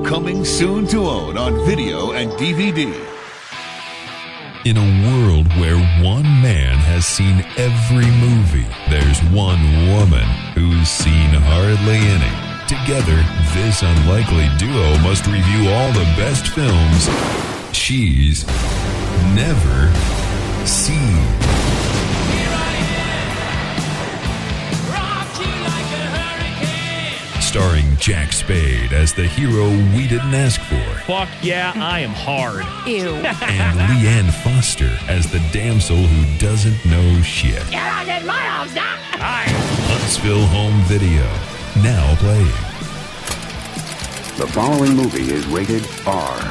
Coming soon to own on video and DVD. In a world where one man has seen every movie, there's one woman who's seen hardly any. Together, this unlikely duo must review all the best films she's never seen. Starring Jack Spade as the hero we didn't ask for. Fuck yeah, I am hard. Ew. And Leanne Foster as the damsel who doesn't know shit. You're not in my house now. Huntsville Home Video, now playing. The following movie is rated R.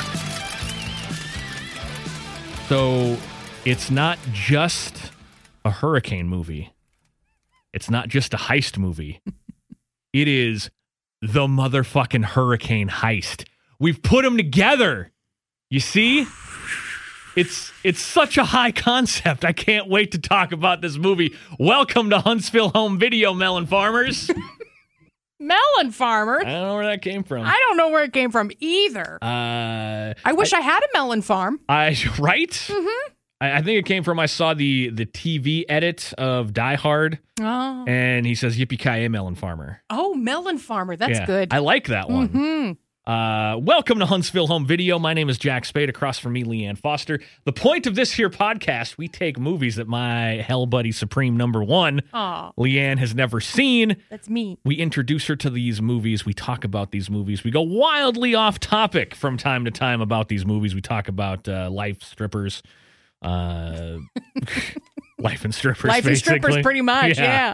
So, it's not just a hurricane movie. It's not just a heist movie. It is the motherfucking hurricane heist. We've put them together. You see? It's such a high concept. I can't wait to talk about this movie. Welcome to Huntsville Home Video, Melon Farmers. Melon farmer. I don't know where that came from. I don't know where it came from either. I wish I had a melon farm. Right? Mm-hmm. I think it came from, I saw the TV edit of Die Hard, Oh, and he says, yippee-ki-yay, Melon Farmer. oh, melon farmer. That's Yeah, good. I like that one. Mm-hmm. Welcome to Huntsville Home Video. My name is Jack Spade. Across from me, Leanne Foster. The point of this here podcast, we take movies that my hell buddy Supreme number one, Aw, Leanne, has never seen. that's me. We introduce her to these movies. We talk about these movies. We go wildly off topic from time to time about these movies. We talk about life, strippers, life and strippers. Life and strippers, basically. pretty much, yeah.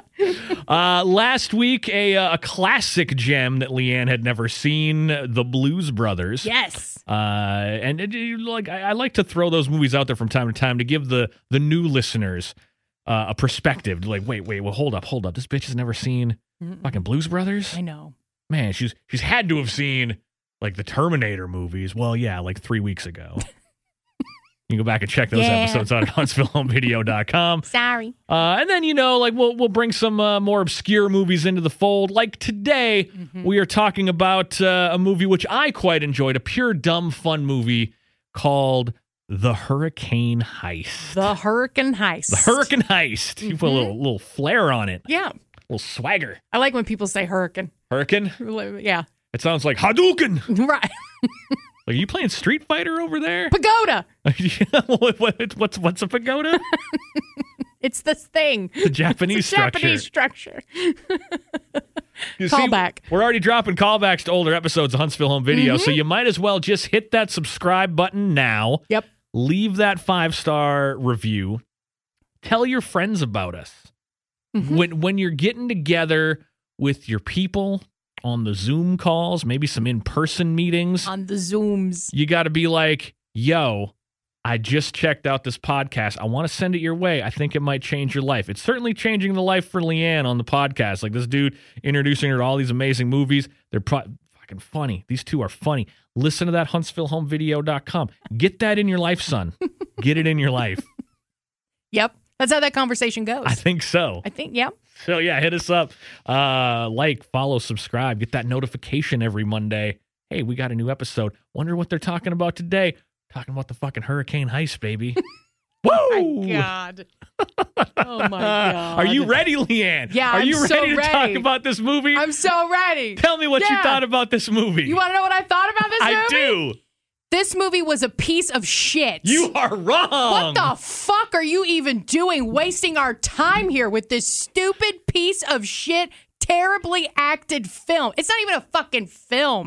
Last week, a classic gem that Leanne had never seen, The Blues Brothers. Yes. And I like to throw those movies out there from time to time to give the new listeners a perspective. Like, wait, well, hold up. This bitch has never seen fucking Blues Brothers? I know. Man, she's had to have seen like the Terminator movies. Well, yeah, like 3 weeks ago. You can go back and check those episodes out at HuntsvilleHomeVideo.com. Sorry. And then, we'll bring some more obscure movies into the fold. Like today, we are talking about a movie which I quite enjoyed, a pure dumb fun movie called The Hurricane Heist. The Hurricane Heist. The Hurricane Heist. You put a little flair on it. Yeah. A little swagger. I like when people say hurricane. Hurricane? Yeah. It sounds like Hadouken. Right. Like, are you playing Street Fighter over there? Pagoda. What's a pagoda? It's this thing. The Japanese It's a structure. Japanese structure. You see, Callback. we're already dropping callbacks to older episodes of Huntsville Home Video, so you might as well just hit that subscribe button now. Yep. Leave that 5-star review. Tell your friends about us. When you're getting together with your people on the Zoom calls, maybe some in-person meetings, On the Zooms. you got to be like, yo, I just checked out this podcast. I want to send it your way. I think it might change your life. It's certainly changing the life for Leanne on the podcast. Like this dude introducing her to all these amazing movies. They're fucking funny. These two are funny. Listen to that HuntsvilleHomeVideo.com. Get that in your life, son. Get it in your life. Yep. That's how that conversation goes. I think so. Yep. So yeah, hit us up. Like, follow, subscribe. Get that notification every Monday. Hey, we got a new episode. Wonder what they're talking about today. Talking about the fucking hurricane heist, baby. Woo! Oh my God. Oh my God. Are you ready, Leanne? Yeah, Are I'm you so ready to talk ready. about this movie? I'm so ready. Tell me what you Yeah. thought about this movie. You want to know what I thought about this movie? I do. This movie was a piece of shit. You are wrong. What the fuck are you even doing wasting our time here with this stupid piece of shit, terribly acted film? It's not even a fucking film.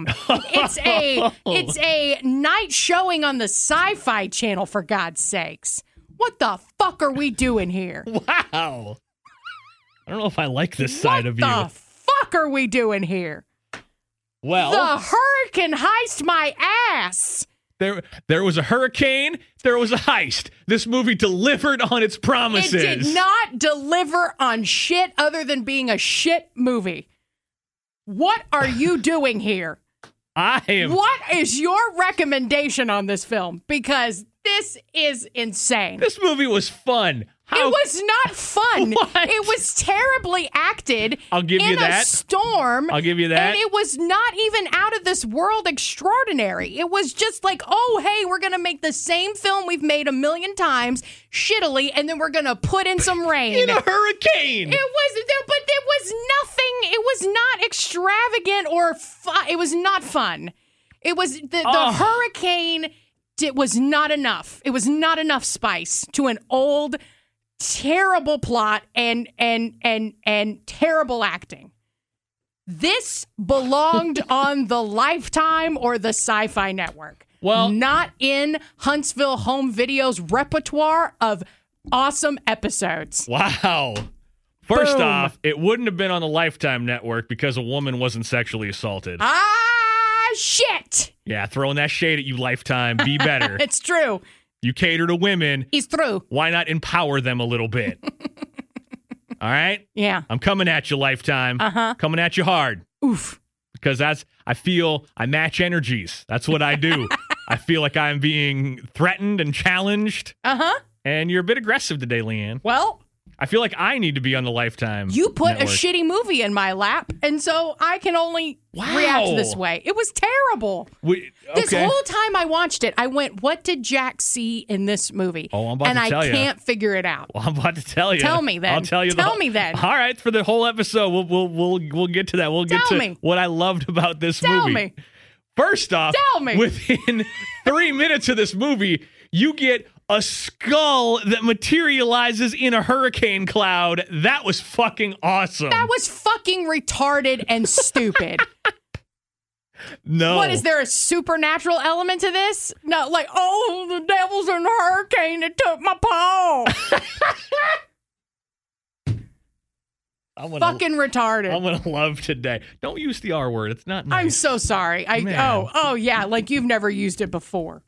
It's a night showing on the Sci-Fi Channel, for God's sakes. What the fuck are we doing here? Wow. I don't know if I like this side of you. What the fuck are we doing here? Well, The Hurricane Heist my ass. There was a hurricane. There was a heist. This movie delivered on its promises. It did not deliver on shit other than being a shit movie. What are you doing here? I am. What is your recommendation on this film? Because This is insane. This movie was fun. It was not fun. What? It was terribly acted. I'll give you in that. a storm. I'll give you that. And it was not even out of this world extraordinary. It was just like, oh, hey, we're going to make the same film we've made 1,000,000 times shittily, and then we're going to put in some rain. In a hurricane. But it was nothing. It was not extravagant or fun. It was not fun. It was the hurricane. It was not enough. It was not enough spice to an old, terrible plot and terrible acting. This belonged on the Lifetime or the Sci-Fi Network. Well, not in Huntsville Home Video's repertoire of awesome episodes. wow. First Boom. off, it wouldn't have been on the Lifetime Network because a woman wasn't sexually assaulted. Shit. Yeah, throwing that shade at you, Lifetime. Be better. It's true. You cater to women. He's through. Why not empower them a little bit? All right? Yeah. I'm coming at you, Lifetime. Uh-huh. Coming at you hard. Oof. Because I match energies. That's what I do. I feel like I'm being threatened and challenged. Uh-huh. And you're a bit aggressive today, Leanne. Well, I feel like I need to be on the Lifetime you put Network. a shitty movie in my lap, and so I can only react this way. It was terrible. This whole time I watched it, I went, what did Jack see in this movie? Oh, I'm about and to tell you. And I can't figure it out. Well, I'm about to tell you. Tell me then. I'll tell you. Tell me then. All right, for the whole episode, we'll get to that. We'll get Tell to me. what I loved about this Tell movie. me. First off, Tell me. Within 3 minutes of this movie, you get a skull that materializes in a hurricane cloud. That was fucking awesome. That was fucking retarded and stupid. No. What, is there a supernatural element to this? No, like, oh, the devil's in a hurricane that took my paw. Fucking retarded. I'm gonna love today. Don't use the R word. It's not nice. I'm so sorry. Man. Oh yeah, like you've never used it before.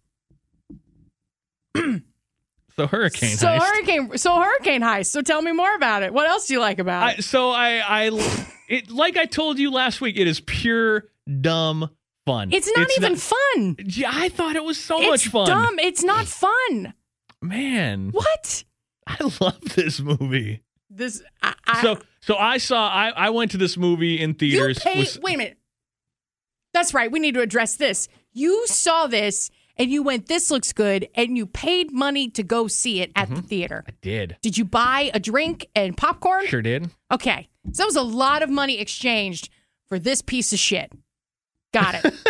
So hurricane heist. Hurricane heist. So tell me more about it. What else do you like about it? It like I told you last week, it is pure dumb fun. It's not even fun. Yeah, I thought it was so much fun. It's dumb. It's not fun. Man. What? I love this movie. This So I went to this movie in theaters. wait a minute. That's right. We need to address this. You saw this and you went, this looks good, and you paid money to go see it at the theater. I did. Did you buy a drink and popcorn? Sure did. Okay. So that was a lot of money exchanged for this piece of shit. Got it.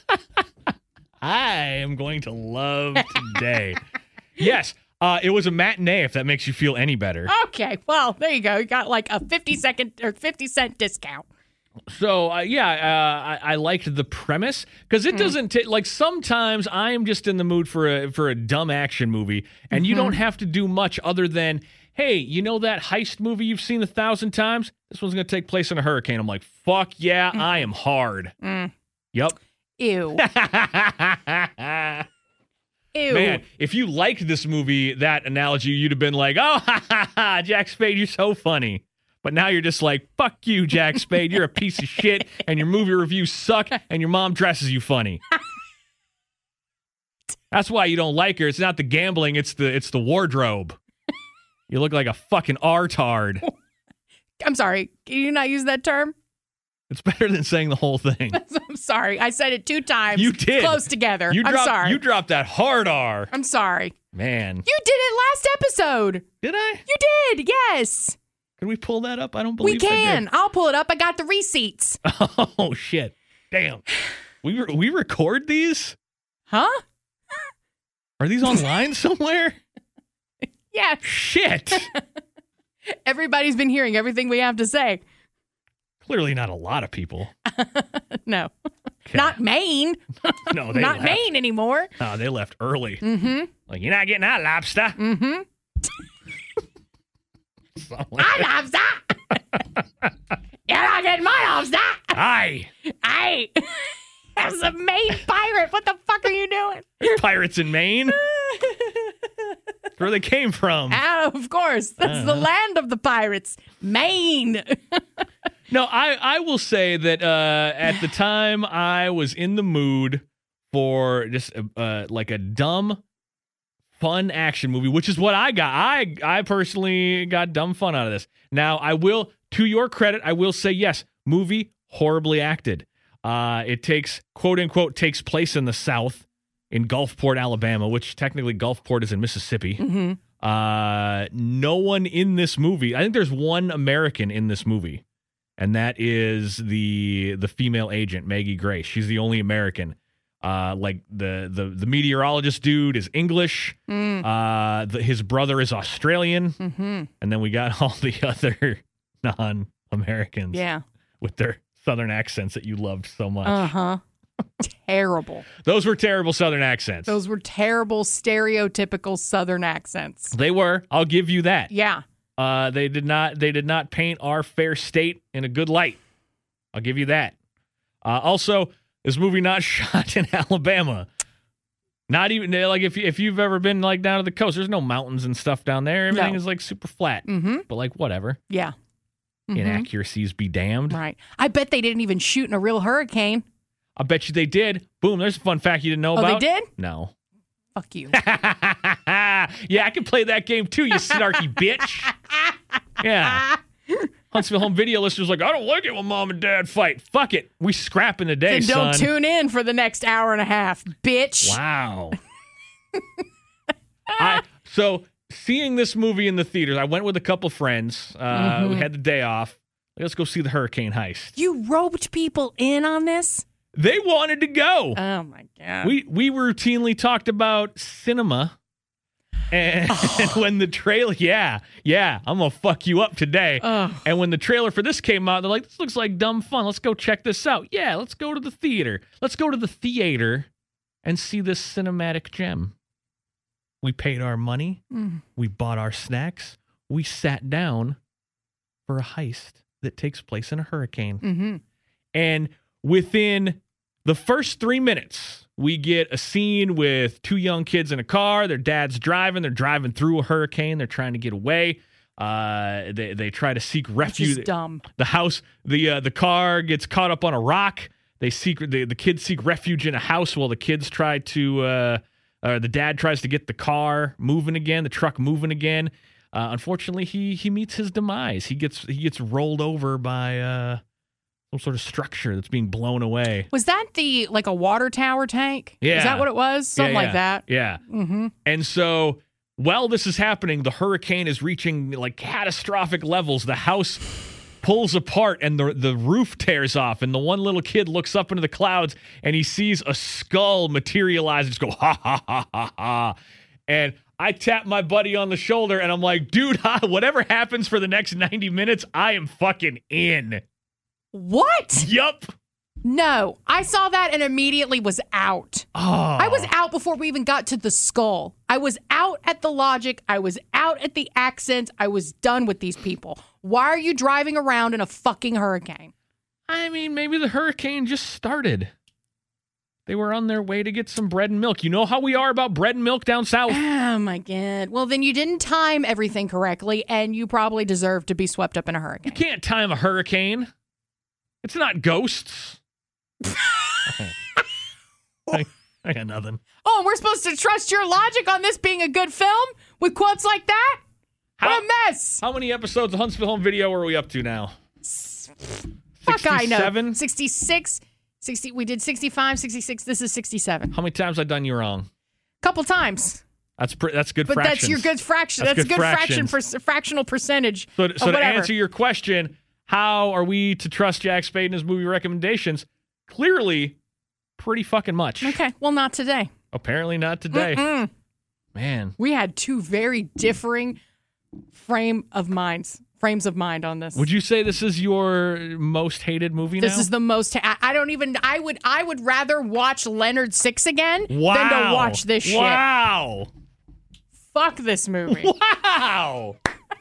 I am going to love today. Yes. It was a matinee, if that makes you feel any better. Okay. Well, there you go. You got like a 50-cent discount. So, I liked the premise because it doesn't like sometimes I'm just in the mood for a dumb action movie, and you don't have to do much other than, hey, you know that heist movie you've seen 1,000 times? This one's going to take place in a hurricane. I'm like, fuck yeah, I am hard. Yep. Ew. Ew. Man, if you liked this movie, that analogy, you'd have been like, oh, ha, ha, ha, Jack Spade, you're so funny. But now you're just like, fuck you, Jack Spade. You're a piece of shit, and your movie reviews suck, and your mom dresses you funny. That's why you don't like her. It's not the gambling, it's the wardrobe. You look like a fucking R-tard. I'm sorry. Can you not use that term? It's better than saying the whole thing. I'm sorry. I said it 2 times. You did. Close together. I'm sorry. You dropped that hard R. I'm sorry. Man. You did it last episode. Did I? You did. Yes. Can we pull that up? I don't believe we I can. did. I'll pull it up. I got the receipts. Oh, shit. Damn. We record these? Huh? Are these online somewhere? Yeah. Shit. Everybody's been hearing everything we have to say. Clearly not a lot of people. No. Okay. Not Maine. No, they Not left. Maine anymore. Oh, they left early. Mm-hmm. Like, you're not getting that lobster. Mm-hmm. I lobster. You're not getting my lobster. Aye. Aye. That was a Maine pirate. What the fuck are you doing? Pirates in Maine. That's where they came from. Oh, of course. That's the land of the pirates. Maine. No, I will say that at the time I was in the mood for just like a dumb, fun action movie, which is what I got. I personally got dumb fun out of this. Now, I will, to your credit, I will say yes, movie horribly acted. It takes, quote unquote, takes place in the South, in Gulfport, Alabama, which technically Gulfport is in Mississippi. No one in this movie, I think there's one American in this movie, and that is the female agent, Maggie Grace. She's the only American. Like the meteorologist dude is English. His brother is Australian. And then we got all the other non-Americans with their Southern accents that you loved so much. Terrible. Those were terrible Southern accents. Those were terrible, stereotypical Southern accents. They were. I'll give you that. Yeah. They did not paint our fair state in a good light. I'll give you that. Also, this movie not shot in Alabama. Not even like if you've ever been like down to the coast, there's no mountains and stuff down there. Everything is like super flat. But like whatever. Yeah. Inaccuracies be damned. Right. I bet they didn't even shoot in a real hurricane. I bet you they did. Boom, there's a fun fact you didn't know about. Oh, they did? No. Fuck you. Yeah, I can play that game too, you snarky bitch. Yeah. Huntsville Home Video listeners like, I don't like it when mom and dad fight. Fuck it. We scrapping today, then don't son. tune in for the next hour and a half, bitch. Wow. So seeing this movie in the theaters, I went with a couple friends. We had the day off. Let's go see the Hurricane Heist. You roped people in on this? They wanted to go. Oh, my God. We routinely talked about cinema. And when the trailer, I'm going to fuck you up today. And when the trailer for this came out, they're like, this looks like dumb fun. Let's go check this out. Yeah, let's go to the theater. Let's go to the theater and see this cinematic gem. We paid our money. We bought our snacks. We sat down for a heist that takes place in a hurricane. And within the first 3 minutes, we get a scene with two young kids in a car. Their dad's driving. They're driving through a hurricane. They're trying to get away. They try to seek refuge. Which is dumb. The house, the car gets caught up on a rock. The kids seek refuge in a house while the kids try to. The dad tries to get the car moving again. The truck moving again. Unfortunately, he meets his demise. He gets rolled over by. Some sort of structure that's being blown away. Was that like a water tower tank? Yeah. Is that what it was? Something like that? Yeah. And so while this is happening, the hurricane is reaching like catastrophic levels. The house pulls apart and the roof tears off. And the one little kid looks up into the clouds and he sees a skull materialize and just go, ha, ha, ha, ha, ha. And I tap my buddy on the shoulder and I'm like, dude, whatever happens for the next 90 minutes, I am fucking in. What? Yup. No, I saw that and immediately was out. I was out before we even got to the skull. I was out at the logic. I was out at the accents. I was done with these people. Why are you driving around in a fucking hurricane? I mean, maybe the hurricane just started. They were on their way to get some bread and milk. You know how we are about bread and milk down south. Oh, my God. Well, then you didn't time everything correctly, and you probably deserve to be swept up in a hurricane. You can't time a hurricane. It's not ghosts. I got nothing. Oh, and we're supposed to trust your logic on this being a good film with quotes like that? What a mess. How many episodes of Huntsville Home Video are we up to now? Fuck, I know. 67? 66. 60. We did 65, 66. This is 67. How many times have I done you wrong? Couple times. That's good but fractions. that's your good fraction. That's a good fraction for fractional percentage. So to answer your question, how are we to trust Jack Spade and his movie recommendations? Clearly, pretty fucking much. Okay, well, not today. Apparently not today. Man. We had two very differing frames of mind on this. Would you say this is your most hated movie now? This is the most. I don't even. I would rather watch Leonard Six again than to watch this shit. Wow. Fuck this movie. Wow.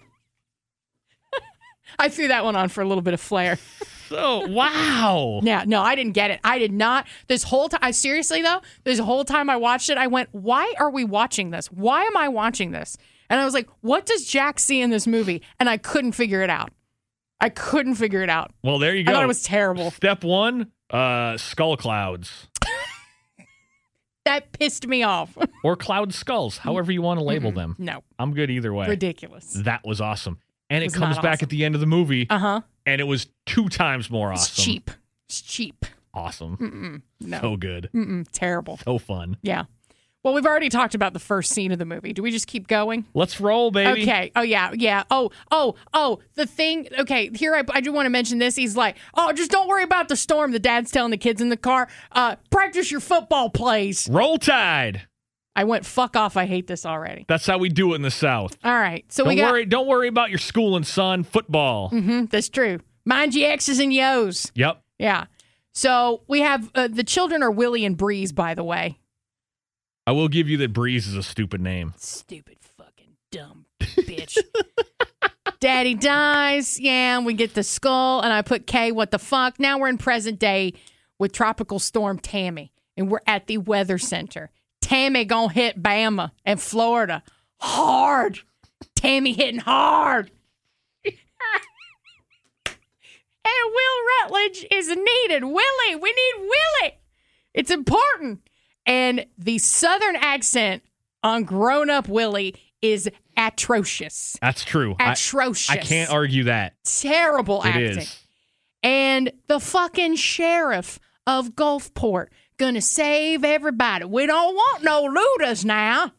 I threw that one on for a little bit of flair. So, wow. Yeah, no, I didn't get it. I did not. This whole time, seriously though, this whole time I watched it, I went, why are we watching this? Why am I watching this? And I was like, what does Jack see in this movie? And I couldn't figure it out. Well, there you go. I thought it was terrible. Step one, skull clouds. That pissed me off. Or cloud skulls, however you want to label them. No. I'm good either way. Ridiculous. That was awesome. And it was comes not back awesome. at the end of the movie. Uh-huh. And it was 2 times more awesome. It's cheap. It's cheap. Awesome. No. So good. Terrible. So fun. Yeah. Well, we've already talked about the first scene of the movie. Do we just keep going? Let's roll, baby. Okay. Oh, yeah. Yeah. Oh, the thing. Okay. Here, I do want to mention this. He's like, oh, just don't worry about the storm. The dad's telling the kids in the car, practice your football plays. Roll Tide. I went, fuck off. I hate this already. That's how we do it in the South. All right. So Don't worry about your schooling, son. Football. That's true. Mind your X's and Yo's. Yep. Yeah. So we have the children are Willie and Breeze, by the way. I will give you that Breeze is a stupid name. Stupid fucking dumb bitch. Daddy dies. Yeah, and we get the skull, and I put K, what the fuck? Now we're in present day with Tropical Storm Tammy, and we're at the weather center. Tammy gonna hit Bama and Florida hard. Tammy hitting hard. And Will Rutledge is needed. Willie, we need Willie. It's important. And the Southern accent on grown-up Willie is atrocious. That's true. Atrocious. I can't argue that. Terrible It acting. is. And the fucking sheriff of Gulfport gonna save everybody. We don't want no looters now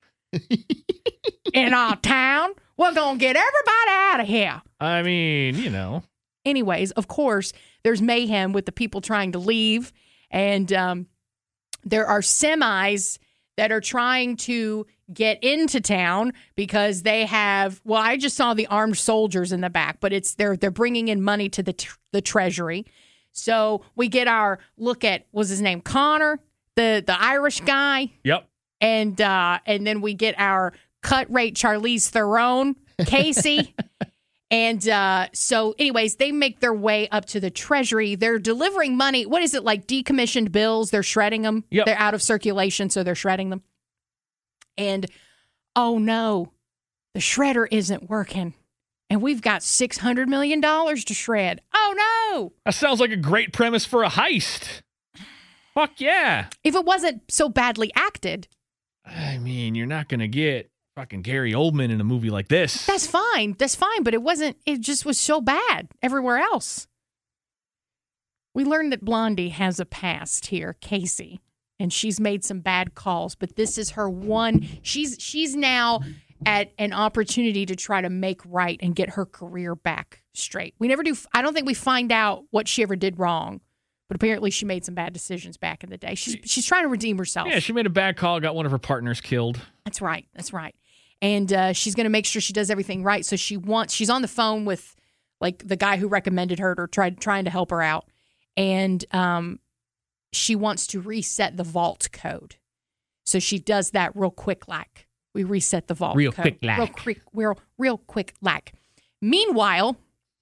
in our town. We're gonna get everybody out of here. I mean, you know. Anyways, of course, there's mayhem with the people trying to leave. And there are semis that are trying to get into town because they have, well, I just saw the armed soldiers in the back, but they're bringing in money to the treasury. So we get our look at, was his name Connor, the Irish guy? Yep. And then we get our cut rate Charlize Theron, Casey. And so, anyways, they make their way up to the treasury. They're delivering money. What is it, like decommissioned bills? They're shredding them. Yep. They're out of circulation, so they're shredding them. And, oh, no, the shredder isn't working. And we've got $600 million to shred. Oh, no. That sounds like a great premise for a heist. Fuck yeah. If it wasn't so badly acted. I mean, you're not going to get fucking Gary Oldman in a movie like this. That's fine. That's fine. But it just was so bad everywhere else. We learned that Blondie has a past here, Casey, and she's made some bad calls, but this is her one. She's now at an opportunity to try to make right and get her career back straight. We never do. I don't think we find out what she ever did wrong, but apparently she made some bad decisions back in the day. She's trying to redeem herself. Yeah, she made a bad call, got one of her partners killed. That's right. That's right. And she's going to make sure she does everything right. So she's on the phone with like the guy who recommended her or trying to help her out. And she wants to reset the vault code. So she does that real quick like. We reset the vault Real code. quick like. Real quick like. Meanwhile,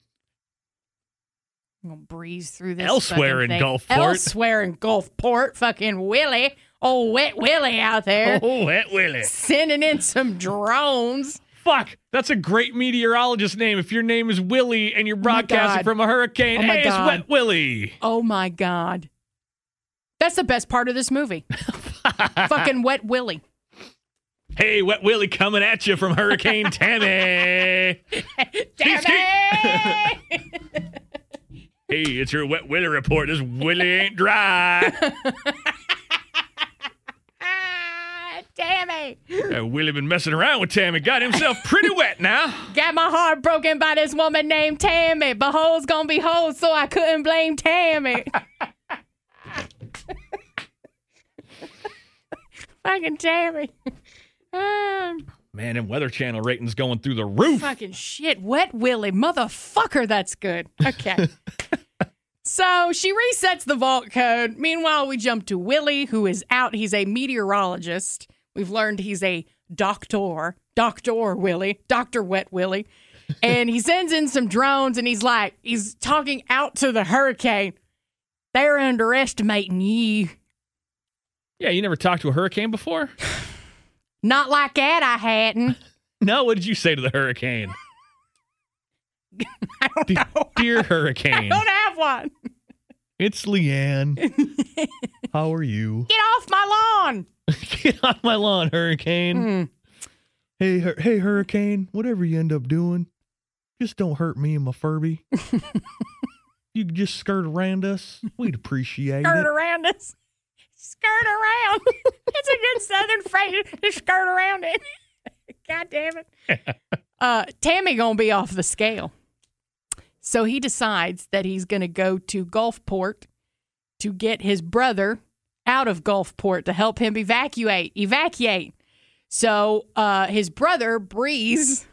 I'm going to breeze through this. Elsewhere in thing. Gulfport. Elsewhere in Gulfport. Fucking Willie. Old Wet Willie out there. Oh, Wet Willie. Sending in some drones. Fuck, that's a great meteorologist name. If your name is Willie and you're broadcasting God. from a hurricane, Oh my hey, it's God. Wet Willie. Oh, my God. That's the best part of this movie. Fucking Wet Willie. Hey, Wet Willie coming at you from Hurricane Tammy. Damn it! Hey, it's your Wet Willie report. This Willie ain't dry. Tammy. Willie been messing around with Tammy. Got himself pretty wet now. Got my heart broken by this woman named Tammy. But hoes gonna be hoes, so I couldn't blame Tammy. Fucking Tammy. Man, and Weather Channel ratings going through the roof. Fucking shit. Wet Willie. Motherfucker, that's good. Okay. So she resets the vault code. Meanwhile, we jump to Willie, who is out. He's a meteorologist. We've learned he's a doctor. Dr. Willie. Dr. Wet Willie. And he sends in some drones, and he's talking out to the hurricane. They're underestimating you. Yeah, you never talked to a hurricane before? Not like that, I hadn't. No, what did you say to the hurricane? I don't know. Dear I hurricane, don't have one. it's Leanne. How are you? Get off my lawn. Get off my lawn, Hurricane. Hey, Hurricane, whatever you end up doing, just don't hurt me and my Furby. You could just skirt around us. We'd appreciate Skirt it. around us. Skirt around. It's a good Southern phrase to skirt around it. God damn it. Tammy gonna be off the scale. So he decides that he's gonna go to Gulfport to get his brother out of Gulfport to help him evacuate. So his brother, Breeze,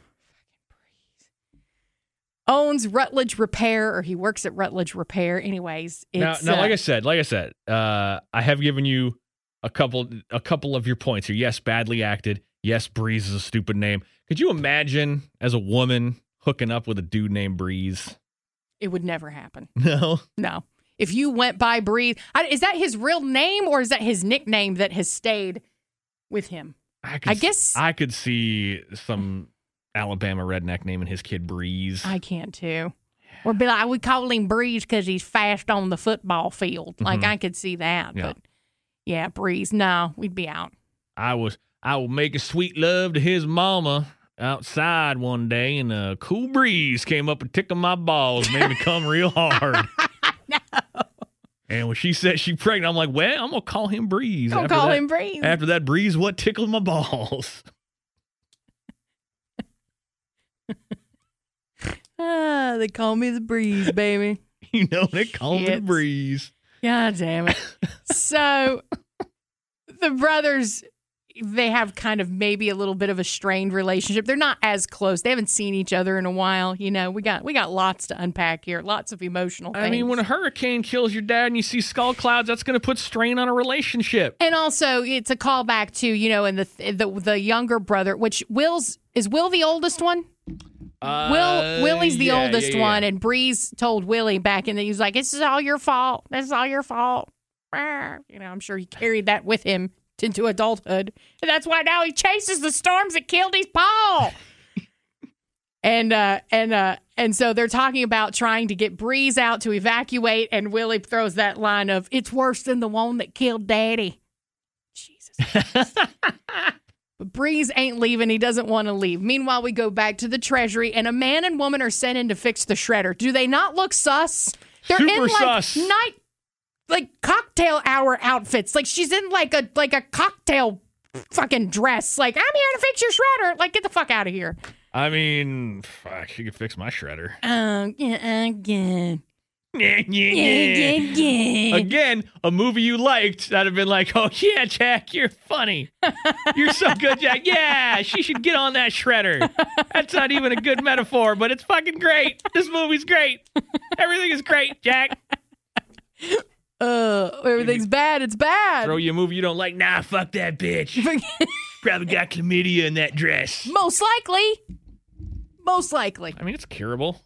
owns Rutledge Repair, or he works at Rutledge Repair. Anyways, it's now, like I said, I have given you a couple of your points here. Yes, badly acted. Yes, Breeze is a stupid name. Could you imagine as a woman hooking up with a dude named Breeze? it would never happen. No. If you went by Breeze, is that his real name or is that his nickname that has stayed with him? I guess I could see some Alabama redneck naming his kid Breeze. I can too. Or be like, we call him Breeze because he's fast on the football field. Mm-hmm. Like, I could see that. Yeah. But yeah, Breeze, no, we'd be out. I was making sweet love to his mama outside one day, and a cool breeze came up and tickled my balls, made me come real hard. No. And when she said she's pregnant, I'm like, well, I'm going to call him Breeze. Don't call him Breeze. After that, Breeze, what tickled my balls? They call me the Breeze, baby. You know, they call me the Breeze. God damn it. So the brothers, they have kind of maybe a little bit of a strained relationship. They're not as close. They haven't seen each other in a while. You know, we got lots to unpack here, lots of emotional things. I mean, when a hurricane kills your dad and you see skull clouds, that's going to put strain on a relationship. And also, it's a callback to, you know, and the younger brother, which is Will the oldest one? Willie's the oldest one, and Breeze told Willie back in he was like, "This is all your fault. This is all your fault." You know, I'm sure he carried that with him into adulthood, and that's why now he chases the storms that killed his paw. and so they're talking about trying to get Breeze out to evacuate, and Willie throws that line of, "It's worse than the one that killed Daddy." Jesus Christ. But Breeze ain't leaving. He doesn't want to leave. Meanwhile, we go back to the Treasury, and a man and woman are sent in to fix the shredder. Do they not look sus? They're super in sus. Cocktail hour outfits. Like, she's in like a cocktail fucking dress. Like, I'm here to fix your shredder. Like, get the fuck out of here. I mean, fuck, she could fix my shredder. Again. Again, a movie you liked that'd have been like, oh yeah, Jack, you're funny. You're so good, Jack. Yeah, she should get on that shredder. That's not even a good metaphor, but it's fucking great. This movie's great. Everything is great, Jack. Everything's bad. It's bad. Throw you a movie you don't like. Nah, fuck that bitch. Probably got chlamydia in that dress. Most likely. I mean, it's curable.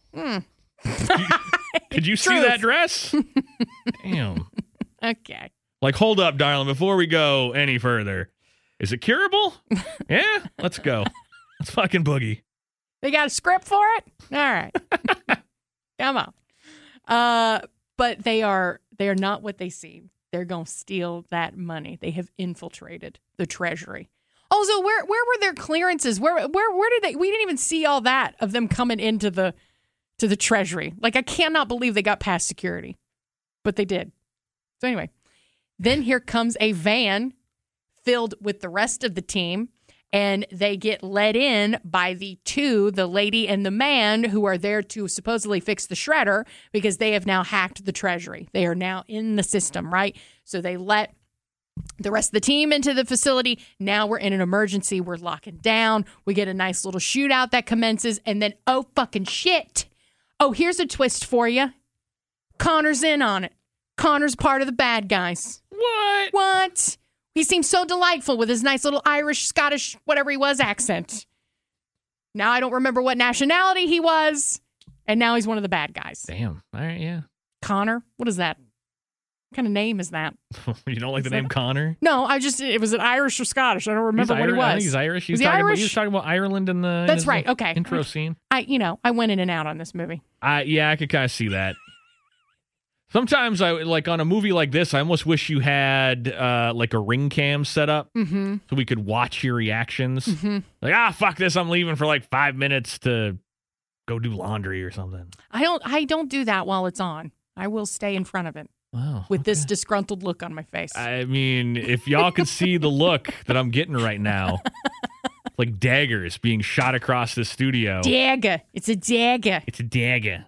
Did you see that dress? Damn. Okay. Like, hold up, darling, before we go any further. Is it curable? Yeah? Let's go. Let's fucking boogie. They got a script for it? All right. Come on. But they are not what they seem. They're going to steal that money. They have infiltrated the Treasury. Also, where were their clearances? Where did they? We didn't even see all that of them coming into the Treasury. Like, I cannot believe they got past security, but they did. So anyway, then here comes a van filled with the rest of the team, and they get let in by the lady and the man, who are there to supposedly fix the shredder because they have now hacked the Treasury. They are now in the system, right? So they let the rest of the team into the facility. Now we're in an emergency. We're locking down. We get a nice little shootout that commences, and then, oh, fucking shit. Oh, here's a twist for you. Connor's in on it. Connor's part of the bad guys. What? He seems so delightful with his nice little Irish, Scottish, whatever he was accent. Now I don't remember what nationality he was, and now he's one of the bad guys. Damn. All right, yeah. Connor? What is that? What kind of name is that? You don't like the name Connor? No, it was an Irish or Scottish. I don't remember what he was. I think he's Irish. He was talking about Ireland in the That's right. Okay. Intro scene. I went in and out on this movie. I could kind of see that. Sometimes I like on a movie like this, I almost wish you had like a ring cam set up so we could watch your reactions. Like, fuck this, I'm leaving for like 5 minutes to go do laundry or something. I don't do that while it's on. I will stay in front of it. Wow. With this disgruntled look on my face. I mean, if y'all could see the look that I'm getting right now, like daggers being shot across the studio. Dagger. It's a dagger. It's a dagger.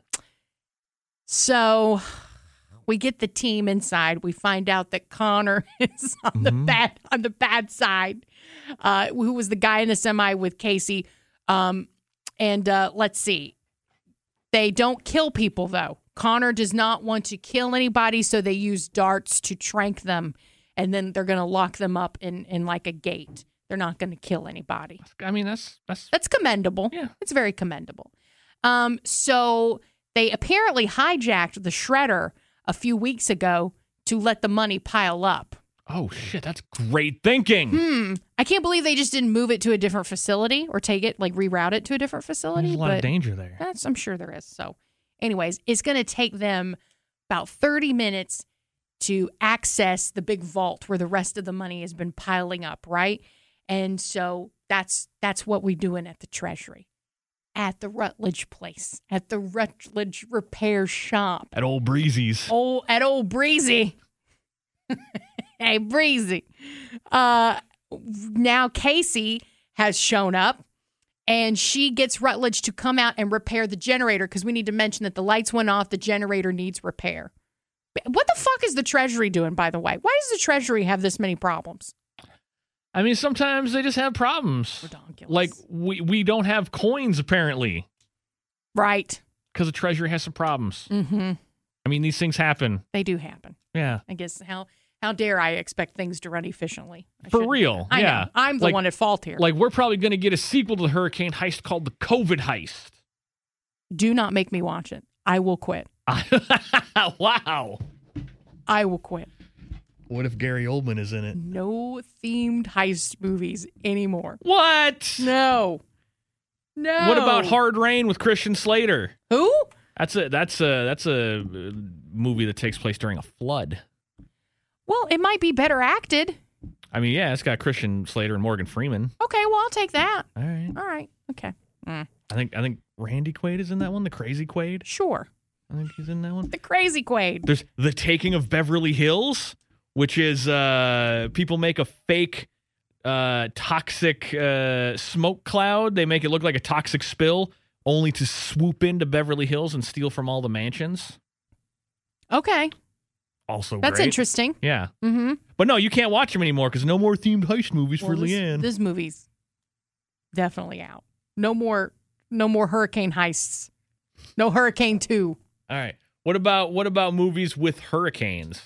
So we get the team inside. We find out that Connor is on the bad side. Who was the guy in the semi with Casey? Let's see. They don't kill people though. Connor does not want to kill anybody, so they use darts to trank them, and then they're going to lock them up in like a gate. They're not going to kill anybody. I mean, that's commendable. Yeah. It's very commendable. So they apparently hijacked the shredder a few weeks ago to let the money pile up. Oh, shit, that's great thinking. I can't believe they just didn't move it to a different facility or take it, like reroute it to a different facility. There's a lot of danger there. I'm sure there is. So anyways, it's going to take them about 30 minutes to access the big vault where the rest of the money has been piling up, right? And so that's what we're doing at the Treasury, at the Rutledge place, at the Rutledge repair shop. At old Breezy's. At old Breezy. Hey, Breezy. Now Casey has shown up. And she gets Rutledge to come out and repair the generator because we need to mention that the lights went off. The generator needs repair. What the fuck is the Treasury doing, by the way? Why does the Treasury have this many problems? I mean, sometimes they just have problems. Ridiculous. Like, we don't have coins, apparently. Right. Because the Treasury has some problems. Mm-hmm. I mean, these things happen. They do happen. Yeah. I guess how dare I expect things to run efficiently? For real. I yeah. know. I'm the one at fault here. Like, we're probably going to get a sequel to the Hurricane Heist called the COVID Heist. Do not make me watch it. I will quit. Wow. I will quit. What if Gary Oldman is in it? No themed heist movies anymore. What? No. What about Hard Rain with Christian Slater? Who? That's a movie that takes place during a flood. Well, it might be better acted. I mean, yeah, it's got Christian Slater and Morgan Freeman. Okay, well, I'll take that. All right. Okay. I think Randy Quaid is in that one. The Crazy Quaid. Sure. I think he's in that one. The Crazy Quaid. There's The Taking of Beverly Hills, which is people make a fake toxic smoke cloud. They make it look like a toxic spill, only to swoop into Beverly Hills and steal from all the mansions. Okay. Also That's great. interesting. Yeah. Mm-hmm. But no, you can't watch them anymore because no more themed heist movies for Leanne. This movie's definitely out. No more Hurricane Heists. No Hurricane 2. All right. What about movies with hurricanes?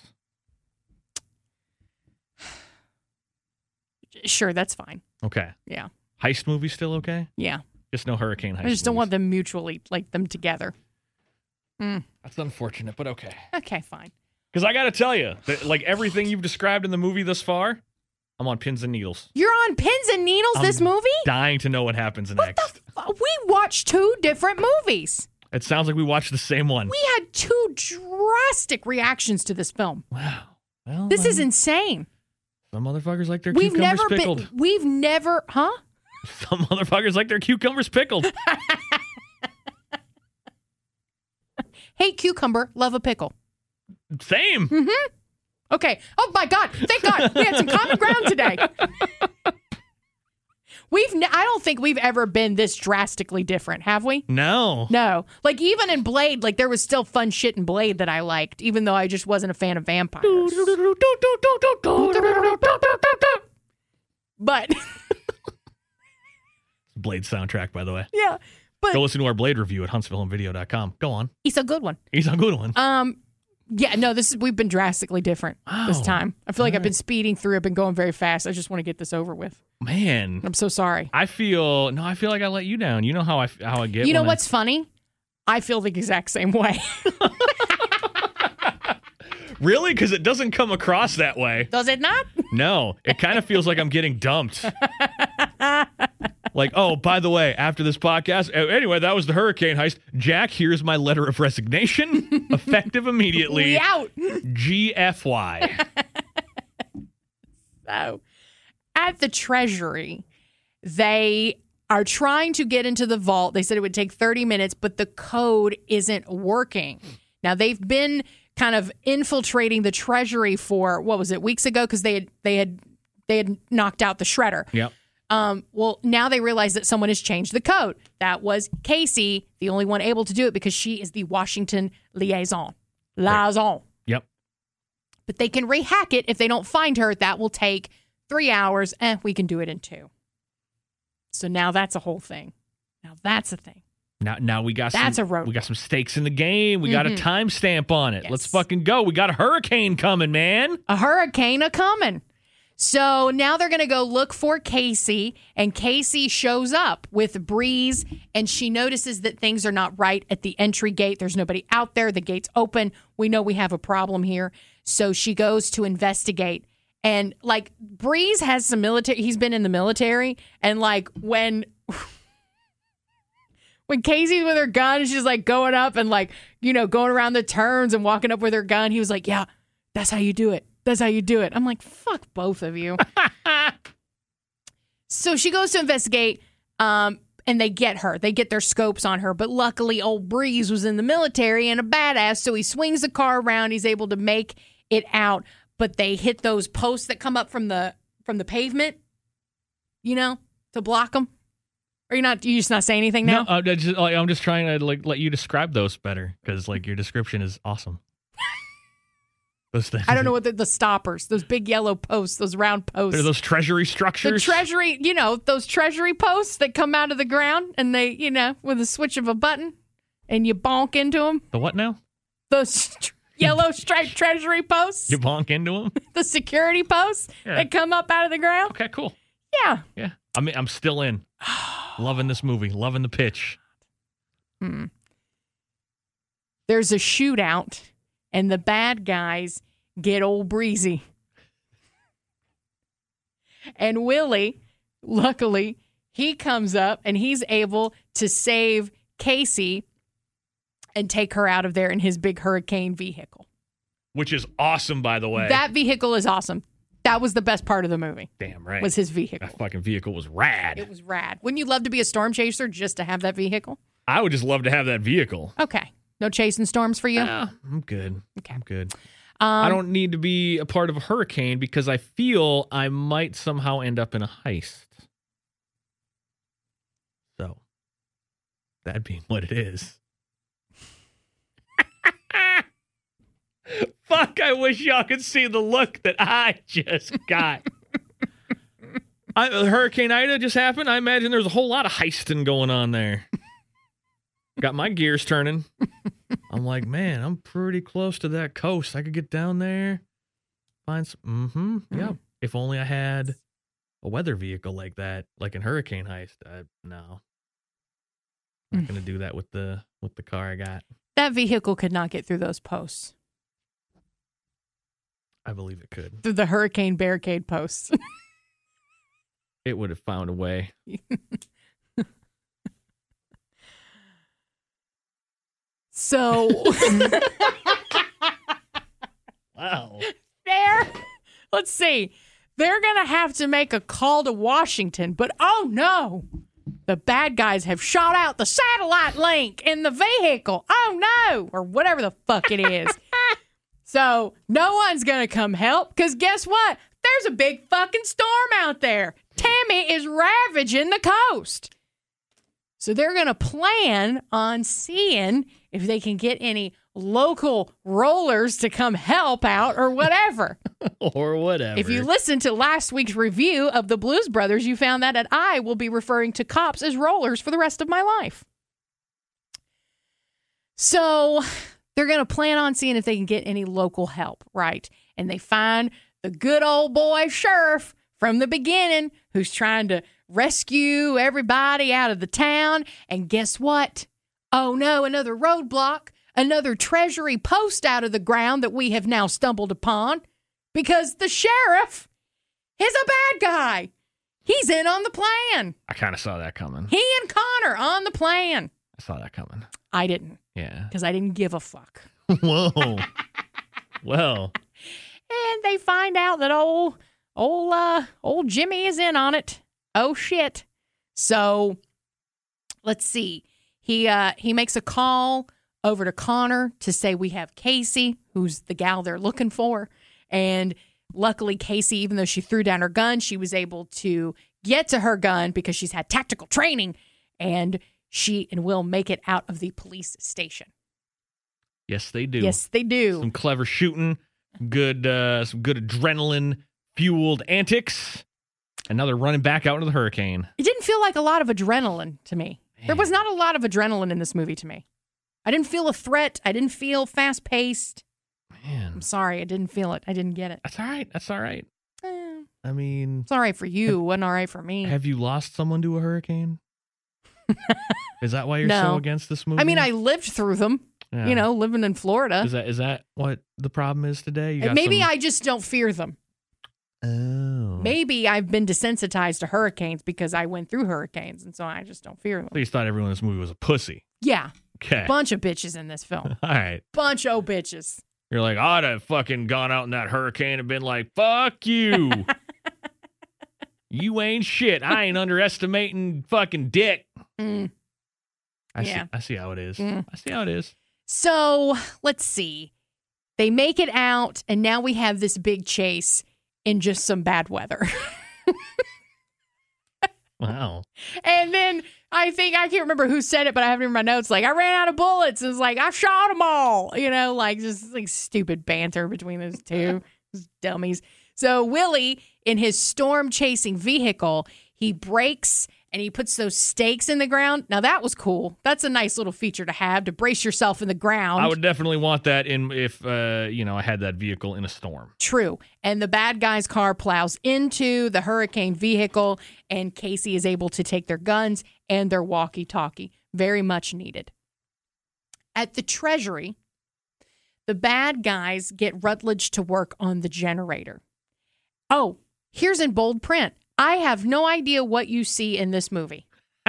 Sure, that's fine. Okay. Yeah. Heist movies still okay? Yeah. Just no hurricane heist. I just don't movies. want them mutually, like them together. That's unfortunate, but okay. Okay, fine. Because I got to tell you, that, like everything you've described in the movie thus far, I'm on pins and needles. You're on pins and needles this movie? Dying to know what happens next. We watched 2 different movies. It sounds like we watched the same one. We had 2 drastic reactions to this film. Wow. Well, This is insane. Some motherfuckers like their We've cucumbers never pickled. been. We've never. Huh? Some motherfuckers like their cucumbers pickled. Hate cucumber, love a pickle. Same. Mm-hmm. Okay. Oh my God! Thank God we had some common ground today. I don't think we've ever been this drastically different, have we? No. No. Like even in Blade, like there was still fun shit in Blade that I liked, even though I just wasn't a fan of vampires. But Blade soundtrack, by the way. yeah, but Go listen to our Blade review at huntsvilleandvideo.com. Go on. he's a good one. He's a good one. Yeah, no, we've been drastically different this time. I feel like I've been speeding through. I've been going very fast. I just want to get this over with. Man. I'm so sorry. I feel like I let you down. You know how I get. You know what's funny? I feel the exact same way. Really? Because it doesn't come across that way. Does it not? No, it kind of feels like I'm getting dumped. Like, oh, by the way, after this podcast, anyway, that was the hurricane heist. Jack, here's my letter of resignation, effective immediately. We out. GFY. So, at the Treasury, they are trying to get into the vault. They said it would take 30 minutes, but the code isn't working. Now, they've been kind of infiltrating the Treasury for, what was it, weeks ago? Because they had knocked out the shredder. Yep. Well, now they realize that someone has changed the code. That was Casey, the only one able to do it because she is the Washington liaison. Yep. But they can rehack it if they don't find her. That will take 3 hours. We can do it in 2. So now that's a whole thing. Now that's a thing. Now we got that's some, a road. We got some stakes in the game. We got a timestamp on it. Yes. Let's fucking go. We got a hurricane coming, man. A hurricane a-coming. So now they're going to go look for Casey, and Casey shows up with Breeze, and she notices that things are not right at the entry gate. There's nobody out there. The gate's open. We know we have a problem here. So she goes to investigate. And, like, Breeze has some military. He's been in the military. And, like, when Casey's with her gun, she's, like, going up and, like, you know, going around the turns and walking up with her gun. He was like, yeah, that's how you do it. That's how you do it. I'm like, fuck both of you. So she goes to investigate, and they get her. They get their scopes on her. But luckily, old Breeze was in the military and a badass, so he swings the car around. He's able to make it out. But they hit those posts that come up from the pavement, you know, to block them. Are you not? You just not say anything now? No, I'm just trying to let you describe those better because your description is awesome. Those things. I don't know what the stoppers, those big yellow posts, those round posts. They're those treasury structures. The treasury, you know, those treasury posts that come out of the ground and they, you know, with a switch of a button and you bonk into them. The what now? Those yellow striped treasury posts. You bonk into them? The security posts that come up out of the ground. Okay, cool. Yeah. Yeah. I mean, I'm still in. Loving this movie. Loving the pitch. There's a shootout. And the bad guys get old Breezy. And Willie, luckily, he comes up and he's able to save Casey and take her out of there in his big hurricane vehicle. Which is awesome, by the way. That vehicle is awesome. That was the best part of the movie. Damn right. Was his vehicle. That fucking vehicle was rad. It was rad. Wouldn't you love to be a storm chaser just to have that vehicle? I would just love to have that vehicle. Okay. No chasing storms for you? I'm good. Okay. I'm good. I don't need to be a part of a hurricane because I feel I might somehow end up in a heist. So, that being what it is. Fuck, I wish y'all could see the look that I just got. Hurricane Ida just happened. I imagine there's a whole lot of heisting going on there. Got my gears turning. I'm like, man, I'm pretty close to that coast. I could get down there, find some. Yeah. If only I had a weather vehicle like that, like in Hurricane Heist. No, I'm not gonna do that with the car I got. That vehicle could not get through those posts. I believe it could. Through the hurricane barricade posts. It would have found a way. So, wow. Let's see. They're going to have to make a call to Washington, but oh no, the bad guys have shot out the satellite link in the vehicle. Oh no, or whatever the fuck it is. So, no one's going to come help because guess what? There's a big fucking storm out there. Tammy is ravaging the coast. So they're going to plan on seeing if they can get any local rollers to come help out or whatever. Or whatever. If you listened to last week's review of the Blues Brothers, you found that I will be referring to cops as rollers for the rest of my life. So they're going to plan on seeing if they can get any local help, right? And they find the good old boy sheriff from the beginning who's trying to rescue everybody out of the town. And guess what? Oh no, another roadblock, another treasury post out of the ground that we have now stumbled upon because the sheriff is a bad guy. He's in on the plan. I kind of saw that coming. He and Connor on the plan. I saw that coming. I didn't, Yeah. because I didn't give a fuck. Whoa. Well. And they find out that old Jimmy is in on it. Oh shit. So let's see. He makes a call over to Connor to say we have Casey, who's the gal they're looking for. And luckily Casey, even though she threw down her gun, she was able to get to her gun because she's had tactical training, and she and Will make it out of the police station. Yes, they do. Yes, they do. Some clever shooting, some good adrenaline fueled antics. And now they're running back out into the hurricane. It didn't feel like a lot of adrenaline to me. There was not a lot of adrenaline in this movie to me. I didn't feel a threat. I didn't feel fast-paced. Man. I'm sorry. I didn't feel it. I didn't get it. That's all right. That's all right. Eh, I mean, it's all right for you. It wasn't all right for me. have you lost someone to a hurricane? Is that why you're No. so against this movie? I mean, I lived through them, Yeah. you know, living in Florida. Is that what the problem is today? You got Maybe some- I just don't fear them. Oh. Maybe I've been desensitized to hurricanes because I went through hurricanes, and so I just don't fear them. So you thought everyone in this movie was a pussy. Yeah. Okay. Bunch of bitches in this film. All right. Bunch of bitches. You're like, I'd have fucking gone out in that hurricane and been like, fuck you. You ain't shit. I ain't underestimating fucking dick. Mm. I Yeah. see how it is. Mm. I see how it is. So let's see. They make it out, and now we have this big chase in just some bad weather. Wow. And then I can't remember who said it, but I have it in my notes. Like, I ran out of bullets. It's like, I shot them all. You know, like just like stupid banter between those two those dummies. So Willie, in his storm chasing vehicle, he brakes and he puts those stakes in the ground. Now that was cool. That's a nice little feature to have, to brace yourself in the ground. I would definitely want that if I had that vehicle in a storm. True. And the bad guy's car plows into the hurricane vehicle, and Casey is able to take their guns and their walkie-talkie. Very much needed. At the Treasury, the bad guys get Rutledge to work on the generator. Oh, here's in bold print. I have no idea what you see in this movie.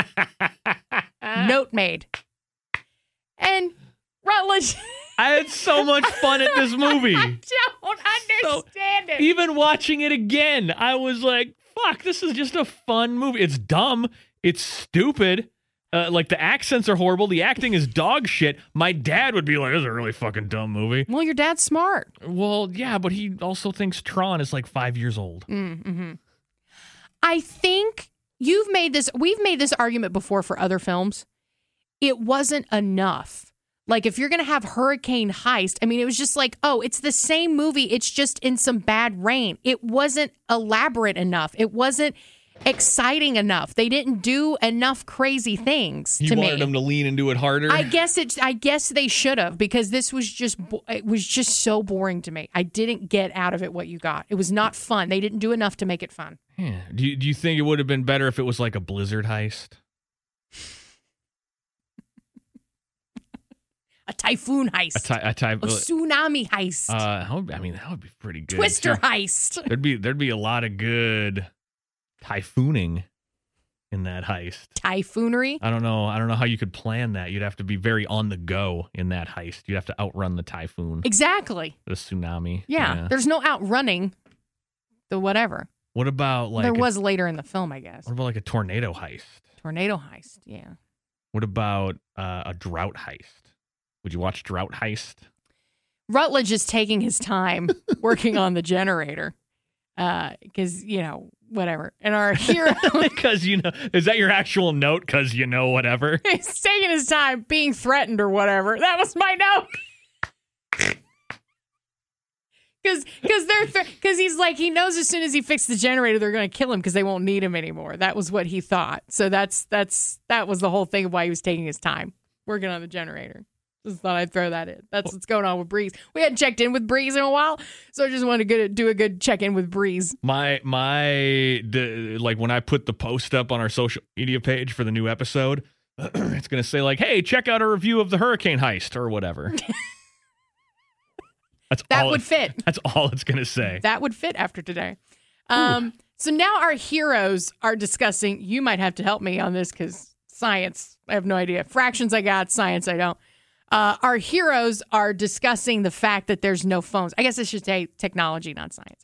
Note made. And Rutledge... I had so much fun at this movie. I don't understand it. Even watching it again, I was like, fuck, this is just a fun movie. It's dumb. It's stupid. Like, the accents are horrible. The acting is dog shit. My dad would be like, this is a really fucking dumb movie. Well, your dad's smart. Well, yeah, but he also thinks Tron is like 5 years old. Mm-hmm. I think we've made this argument before for other films. It wasn't enough. Like, if you're going to have Hurricane Heist, I mean, it was just like, oh, it's the same movie. It's just in some bad rain. It wasn't elaborate enough. It wasn't exciting enough. They didn't do enough crazy things You to me. wanted them to lean into it harder? I guess they should have, because this was it was just so boring to me. I didn't get out of it what you got. It was not fun. They didn't do enough to make it fun. Yeah. Do you think it would have been better if it was like a blizzard heist? A typhoon heist. A tsunami heist. that would be pretty good. Twister too. heist. There'd be a lot of good typhooning in that heist. Typhoonery. I don't know how you could plan that. You'd have to be very on the go in that heist. You'd have to outrun the typhoon, Exactly. the tsunami. Yeah. There's no outrunning the whatever. What about like There was later in the film, I guess. What about like a tornado heist? Tornado heist. Yeah. What about a drought heist? Would you watch Drought Heist? Rutledge is taking his time working on the generator. Because, whatever. And our hero Because is that your actual note? Because whatever. is taking his time being threatened or whatever. That was my note. Because he's like, he knows as soon as he fixes the generator, they're going to kill him because they won't need him anymore. That was what he thought. So that was the whole thing of why he was taking his time working on the generator. Just thought I'd throw that in. That's what's going on with Breeze. We hadn't checked in with Breeze in a while, so I just wanted to do a good check in with Breeze. Like when I put the post up on our social media page for the new episode, it's going to say like, "Hey, check out a review of the Hurricane Heist" or whatever. That would fit. That's all it's going to say. That would fit after today. So now our heroes are discussing, you might have to help me on this because science, I have no idea. Fractions I got, science I don't. Our heroes are discussing the fact that there's no phones. I guess I should say technology, not science.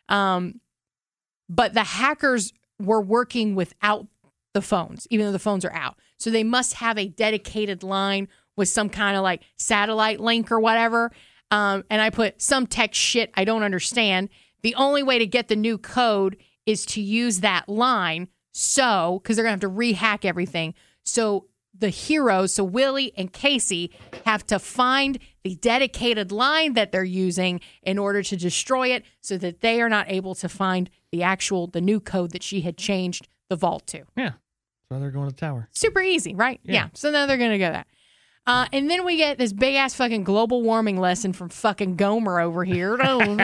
But the hackers were working without the phones, even though the phones are out. So they must have a dedicated line with some kind of like satellite link or whatever. And I put some tech shit I don't understand. The only way to get the new code is to use that line. So, because they're going to have to rehack everything. So the heroes, so Willie and Casey, have to find the dedicated line that they're using in order to destroy it so that they are not able to find the new code that she had changed the vault to. Yeah. So they're going to the tower. Super easy, right? Yeah. So now they're going to go that. And then we get this big ass fucking global warming lesson from fucking Gomer over here.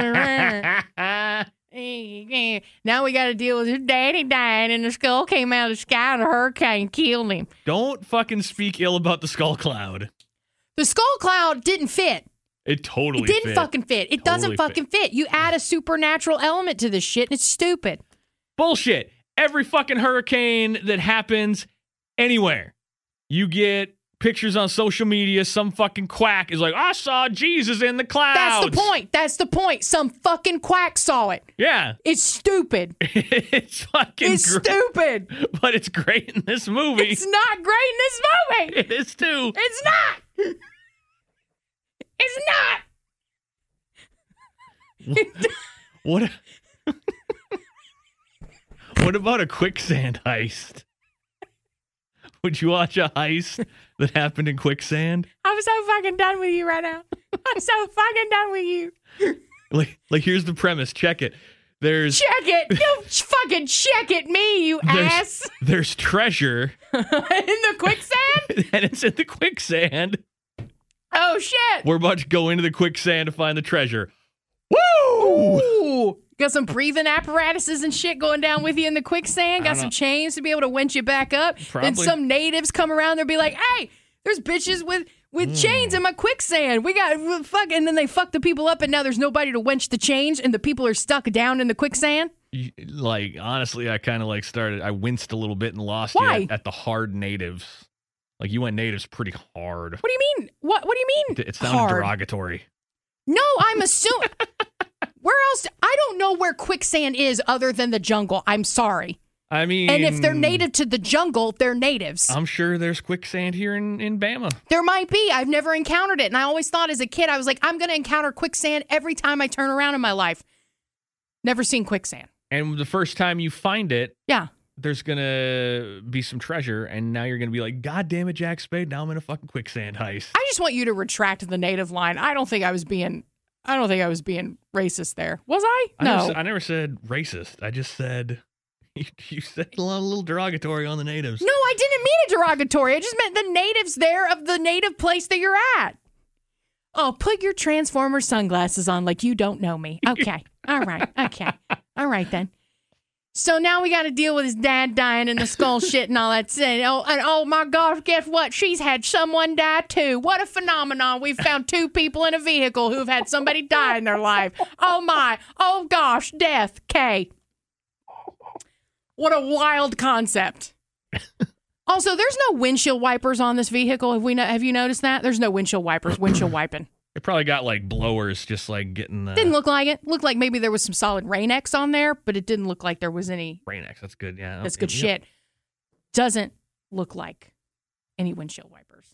Now we got to deal with his daddy dying and the skull came out of the sky and a hurricane killed him. Don't fucking speak ill about the skull cloud. The skull cloud didn't fit. It totally It didn't fit. fucking fit. It doesn't fucking fit. You add a supernatural element to this shit and it's stupid. Bullshit. Every fucking hurricane that happens anywhere, you get pictures on social media, some fucking quack is like, I saw Jesus in the clouds. That's the point. Some fucking quack saw it. Yeah. It's stupid. It's fucking stupid. But it's great in this movie. It's not great in this movie. It is too. It's not. It's not. What about a quicksand heist? Would you watch a heist that happened in quicksand? I'm so fucking done with you right now. I'm so fucking done with you. Like here's the premise. Check it. Check it. You fucking check it, me, you ass. There's treasure in the quicksand, and it's in the quicksand. Oh shit! We're about to go into the quicksand to find the treasure. Woo! Ooh. Got some breathing apparatuses and shit going down with you in the quicksand. Got some chains to be able to winch you back up. Probably. Then some natives come around. They'll be like, "Hey, there's bitches with chains in my quicksand. We got fuck." And then they fuck the people up, and now there's nobody to winch the chains, and the people are stuck down in the quicksand. Like honestly, I kind of like started. I winced a little bit and lost Why? you at the hard natives. Like you went natives pretty hard. What do you mean? What do you mean? It sounded hard? derogatory. No, I'm assuming. Where else? I don't know where quicksand is other than the jungle. I'm sorry. I mean, and if they're native to the jungle, they're natives. I'm sure there's quicksand here in Bama. There might be. I've never encountered it. And I always thought as a kid, I was like, I'm going to encounter quicksand every time I turn around in my life. Never seen quicksand. And the first time you find it, yeah, there's going to be some treasure. And now you're going to be like, God damn it, Jack Spade. Now I'm in a fucking quicksand heist. I just want you to retract the native line. I don't think I was being racist there. Was I? No. I never said racist. I just said, you said a little derogatory on the natives. No, I didn't mean it derogatory. I just meant the natives there of the native place that you're at. Oh, put your Transformer sunglasses on like you don't know me. Okay. All right. Okay. All right, then. So now we got to deal with his dad dying and the skull shit and all that. Oh my gosh, guess what? She's had someone die too. What a phenomenon. We've found 2 people in a vehicle who've had somebody die in their life. Oh my. Oh gosh, death. K. What a wild concept. Also, there's no windshield wipers on this vehicle. Have you noticed that? There's no windshield wipers, windshield wiping. It probably got like blowers just like getting the... Didn't look like it. Looked like maybe there was some solid Rain-X on there, but it didn't look like there was any... Rain-X, that's good, yeah. That's good shit. Doesn't look like any windshield wipers.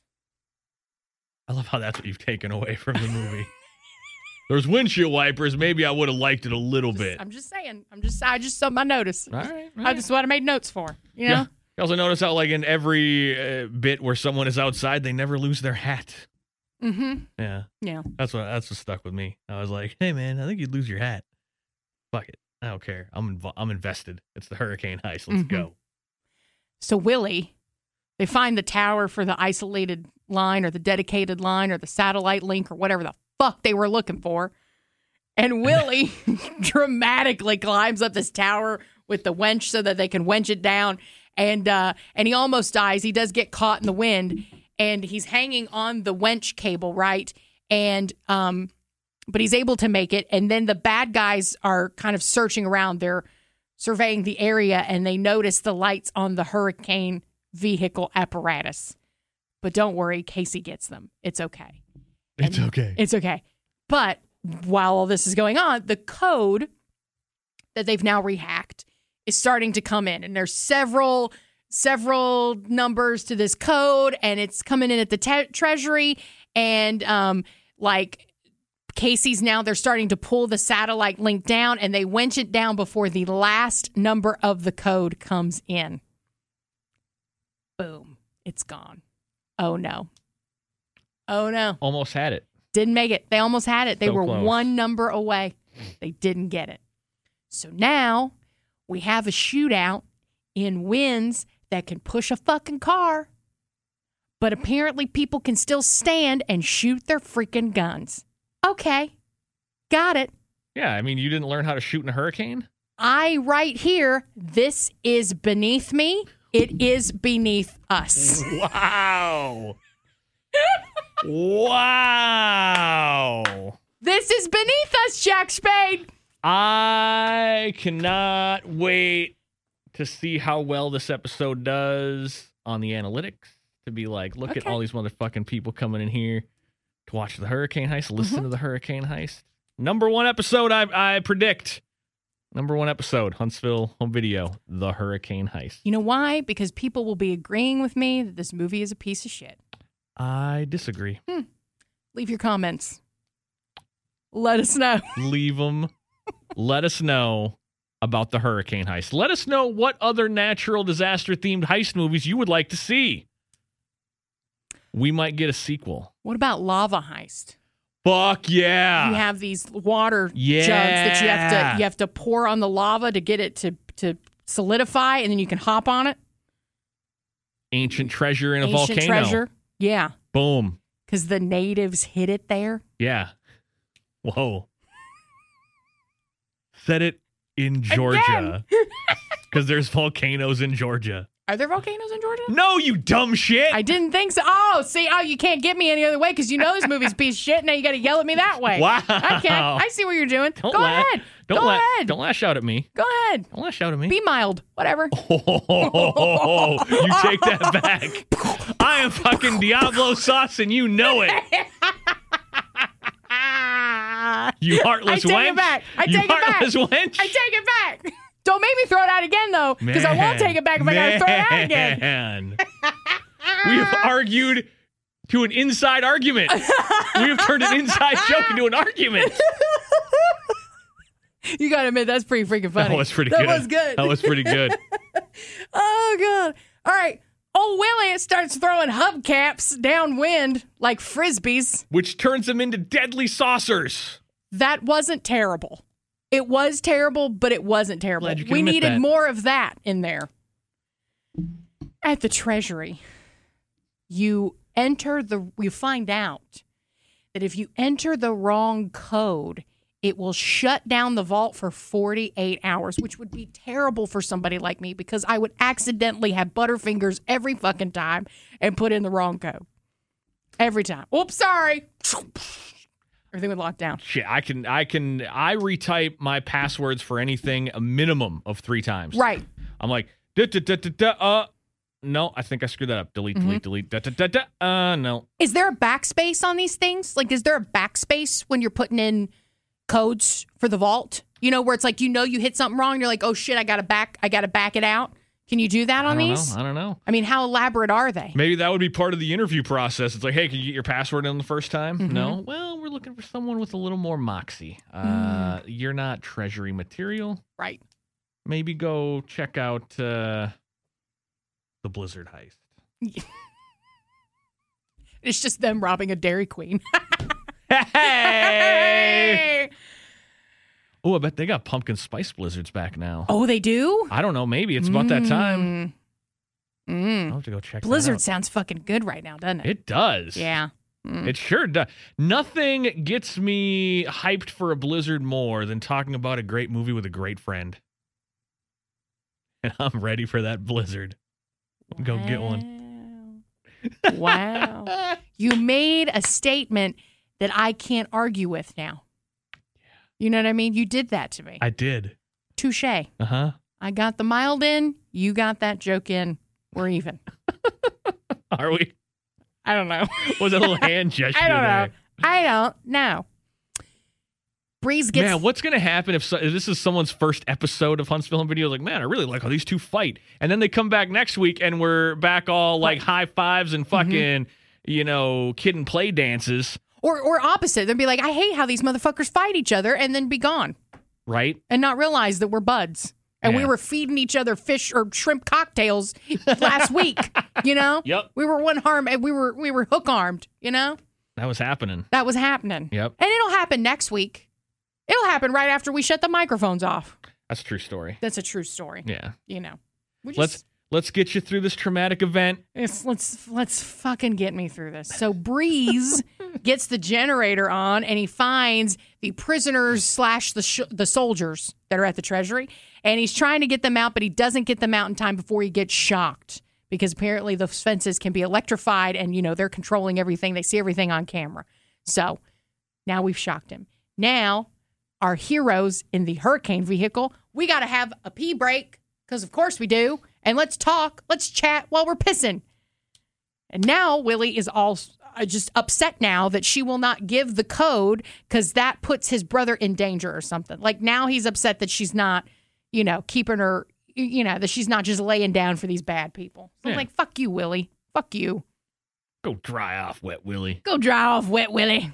I love how that's what you've taken away from the movie. There's windshield wipers. Maybe I would have liked it a little bit. I'm just saying. I just something I noticed. All right. That's what I made notes for. You know? Yeah. You also notice how like in every bit where someone is outside, they never lose their hat. Mm-hmm. Yeah. Yeah. That's what stuck with me. I was like, hey man, I think you'd lose your hat. Fuck it. I don't care. I'm invested. It's the hurricane heist. Let's go. So Willie, they find the tower for the isolated line or the dedicated line or the satellite link or whatever the fuck they were looking for. And Willie dramatically climbs up this tower with the wench so that they can wench it down. And he almost dies. He does get caught in the wind. And he's hanging on the wench cable, right? And but he's able to make it. And then the bad guys are kind of searching around. They're surveying the area and they notice the lights on the hurricane vehicle apparatus. But don't worry, Casey gets them. It's okay. It's okay. It's okay. But while all this is going on, the code that they've now rehacked is starting to come in. And there's several numbers to this code, and it's coming in at the Treasury. And Casey's now, they're starting to pull the satellite link down, and they winch it down before the last number of the code comes in. Boom. It's gone. Oh, no. Oh, no. Almost had it. Didn't make it. They almost had it. They So were close. one number away. They didn't get it. So now we have a shootout in winds that can push a fucking car. But apparently people can still stand and shoot their freaking guns. Okay. Got it. Yeah, I mean, you didn't learn how to shoot in a hurricane? I right here, this is beneath me. It is beneath us. Wow. Wow. This is beneath us, Jack Spade. I cannot wait to see how well this episode does on the analytics. To be like, look at all these motherfucking people coming in here to watch the hurricane heist, listen to the hurricane heist. Number one episode, I predict. Number one episode, Huntsville Home Video, The Hurricane Heist. You know why? Because people will be agreeing with me that this movie is a piece of shit. I disagree. Leave your comments. Let us know. Leave them. Let us know about The Hurricane Heist. Let us know what other natural disaster-themed heist movies you would like to see. We might get a sequel. What about Lava Heist? Fuck yeah. You have these water jugs that you have to pour on the lava to get it to solidify, and then you can hop on it. Ancient treasure in a volcano. Ancient treasure. Yeah. Boom. Because the natives hid it there. Yeah. Whoa. Set it in Georgia. Because there's volcanoes in Georgia. Are there volcanoes in Georgia? No, you dumb shit. I didn't think so. Oh, you can't get me any other way because you know this movie's a piece of shit. Now you got to yell at me that way. Wow. I can't. I see what you're doing. Go ahead. Go ahead. Don't lash out at me. Go ahead. Don't lash out at me. Be mild. Whatever. Oh, you take that back. I am fucking Diablo sauce and you know it. You heartless wench. I take it back. I take it back. Heartless wench. I take it back. Don't make me throw it out again, though, because I won't take it back if I got to throw it out again. We have argued to an inside argument. We have turned an inside joke into an argument. You got to admit, that's pretty freaking funny. That was pretty good. That was good. That was pretty good. Oh, God. All right. Old Willie starts throwing hubcaps downwind like frisbees. Which turns them into deadly saucers. That wasn't terrible. It was terrible, but it wasn't terrible. Glad you can We admit needed that. more of that in there. At the Treasury, you find out that if you enter the wrong code, it will shut down the vault for 48 hours, which would be terrible for somebody like me because I would accidentally have butterfingers every fucking time and put in the wrong code. Every time. Oops, sorry. Everything would lock down. Shit, I retype my passwords for anything a minimum of 3 times. Right. I'm like, no, I think I screwed that up. Delete, delete, no. Is there a backspace on these things? Like, is there a backspace when you're putting in codes for the vault? You know, where it's like, you hit something wrong. And you're like, oh shit, I gotta back it out. Can you do that on these? I don't know. I mean, how elaborate are they? Maybe that would be part of the interview process. It's like, hey, can you get your password in the first time? No? Well, we're looking for someone with a little more moxie. You're not Treasury material. Right. Maybe go check out the Blizzard heist. It's just them robbing a Dairy Queen. Hey! Oh, I bet they got pumpkin spice blizzards back now. Oh, they do? I don't know. Maybe it's about that time. I'll have to go check Blizzard that out. sounds fucking good right now, doesn't it? It does. Yeah. It sure does. Nothing gets me hyped for a Blizzard more than talking about a great movie with a great friend. And I'm ready for that Blizzard. Go get one. Wow. You made a statement that I can't argue with now. You know what I mean? You did that to me. I did. Touche. Uh-huh. I got the mild in. You got that joke in. We're even. Are we? I don't know. Was it a little hand gesture? I don't know. Breeze gets... Man, what's going to happen if this is someone's first episode of Huntsville and Video? Like, man, I really like how these two fight. And then they come back next week and we're back all like high fives and fucking, kid and play dances. Or opposite. They'll be like, I hate how these motherfuckers fight each other, and then be gone. Right? And not realize that we're buds. And we were feeding each other fish or shrimp cocktails last week, Yep. We were one arm and we were hook armed, That was happening. That was happening. Yep. And it'll happen next week. It'll happen right after we shut the microphones off. That's a true story. That's a true story. Yeah. Let's get you through this traumatic event. Let's fucking get me through this. So Breeze gets the generator on, and he finds the prisoners / the soldiers that are at the Treasury, and he's trying to get them out, but he doesn't get them out in time before he gets shocked, because apparently the fences can be electrified, and they're controlling everything. They see everything on camera. So now we've shocked him. Now our heroes in the hurricane vehicle, we got to have a pee break, because of course we do. And let's talk, let's chat while we're pissing. And now Willie is all just upset now that she will not give the code because that puts his brother in danger or something. Like now he's upset that she's not, keeping her, that she's not just laying down for these bad people. So I'm like, fuck you, Willie. Fuck you. Go dry off, Wet Willie. Go dry off, Wet Willie.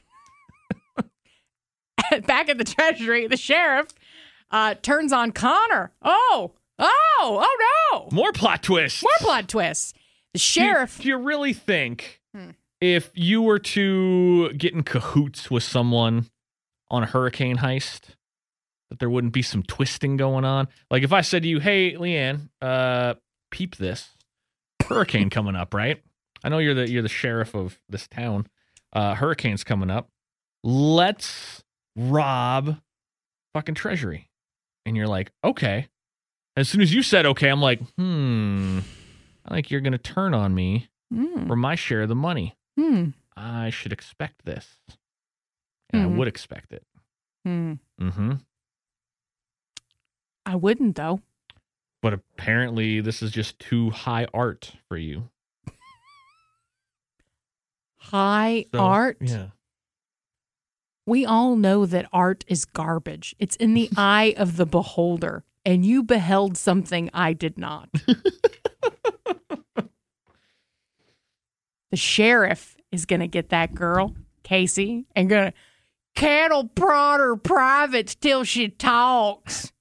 Back at the Treasury, the sheriff turns on Connor. Oh no. More plot twists. The sheriff. Do you really think if you were to get in cahoots with someone on a hurricane heist, that there wouldn't be some twisting going on? Like if I said to you, hey, Leanne, peep this. Hurricane coming up, right? I know you're the sheriff of this town. Hurricane's coming up. Let's rob fucking Treasury. And you're like, okay. As soon as you said okay, I'm like, I think you're going to turn on me for my share of the money. I should expect this. And I would expect it. Mm-hmm. I wouldn't, though. But apparently this is just too high art for you. High art? Yeah. We all know that art is garbage. It's in the eye of the beholder. And you beheld something I did not. The sheriff is going to get that girl, Casey, and going to cattle prod her privates till she talks.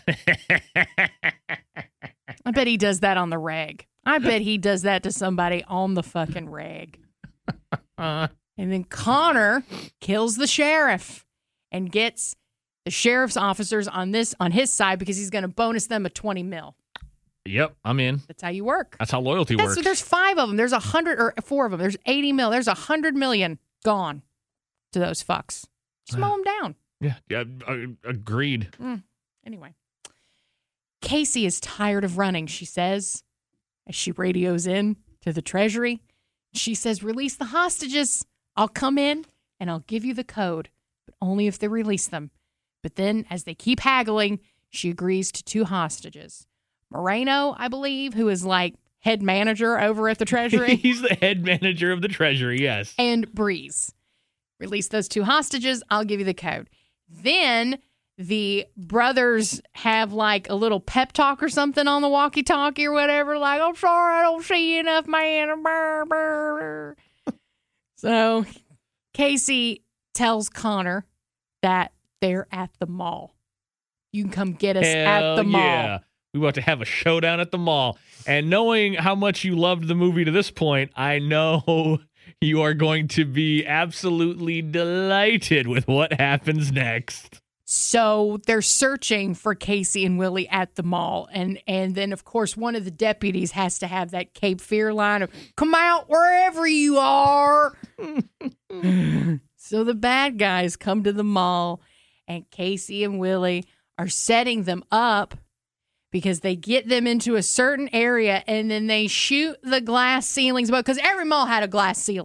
I bet he does that on the reg. I bet he does that to somebody on the fucking reg. And then Connor kills the sheriff and gets the sheriff's officers on his side because he's going to bonus them a 20 mil. Yep, I'm in. That's how you work. That's how loyalty works. There's 5 of them. There's 100 or 4 of them. There's 80 mil. There's 100 million gone to those fucks. Just mow them down. Yeah, agreed. Anyway, Casey is tired of running, she says, as she radios in to the Treasury. She says, release the hostages. I'll come in and I'll give you the code, but only if they release them. But then, as they keep haggling, she agrees to 2 hostages. Moreno, I believe, who is like head manager over at the Treasury. He's the head manager of the Treasury, yes. And Breeze. Release those 2 hostages. I'll give you the code. Then the brothers have like a little pep talk or something on the walkie-talkie or whatever. Like, I'm sorry, I don't see you enough, man. Burr, burr. So Casey tells Connor that they're at the mall. You can come get us at the mall. Yeah. We want to have a showdown at the mall. And knowing how much you loved the movie to this point, I know you are going to be absolutely delighted with what happens next. So they're searching for Casey and Willie at the mall. And then, of course, one of the deputies has to have that Cape Fear line of, come out wherever you are. So the bad guys come to the mall, and Casey and Willie are setting them up because they get them into a certain area, and then they shoot the glass ceilings. Because every mall had a glass ceiling.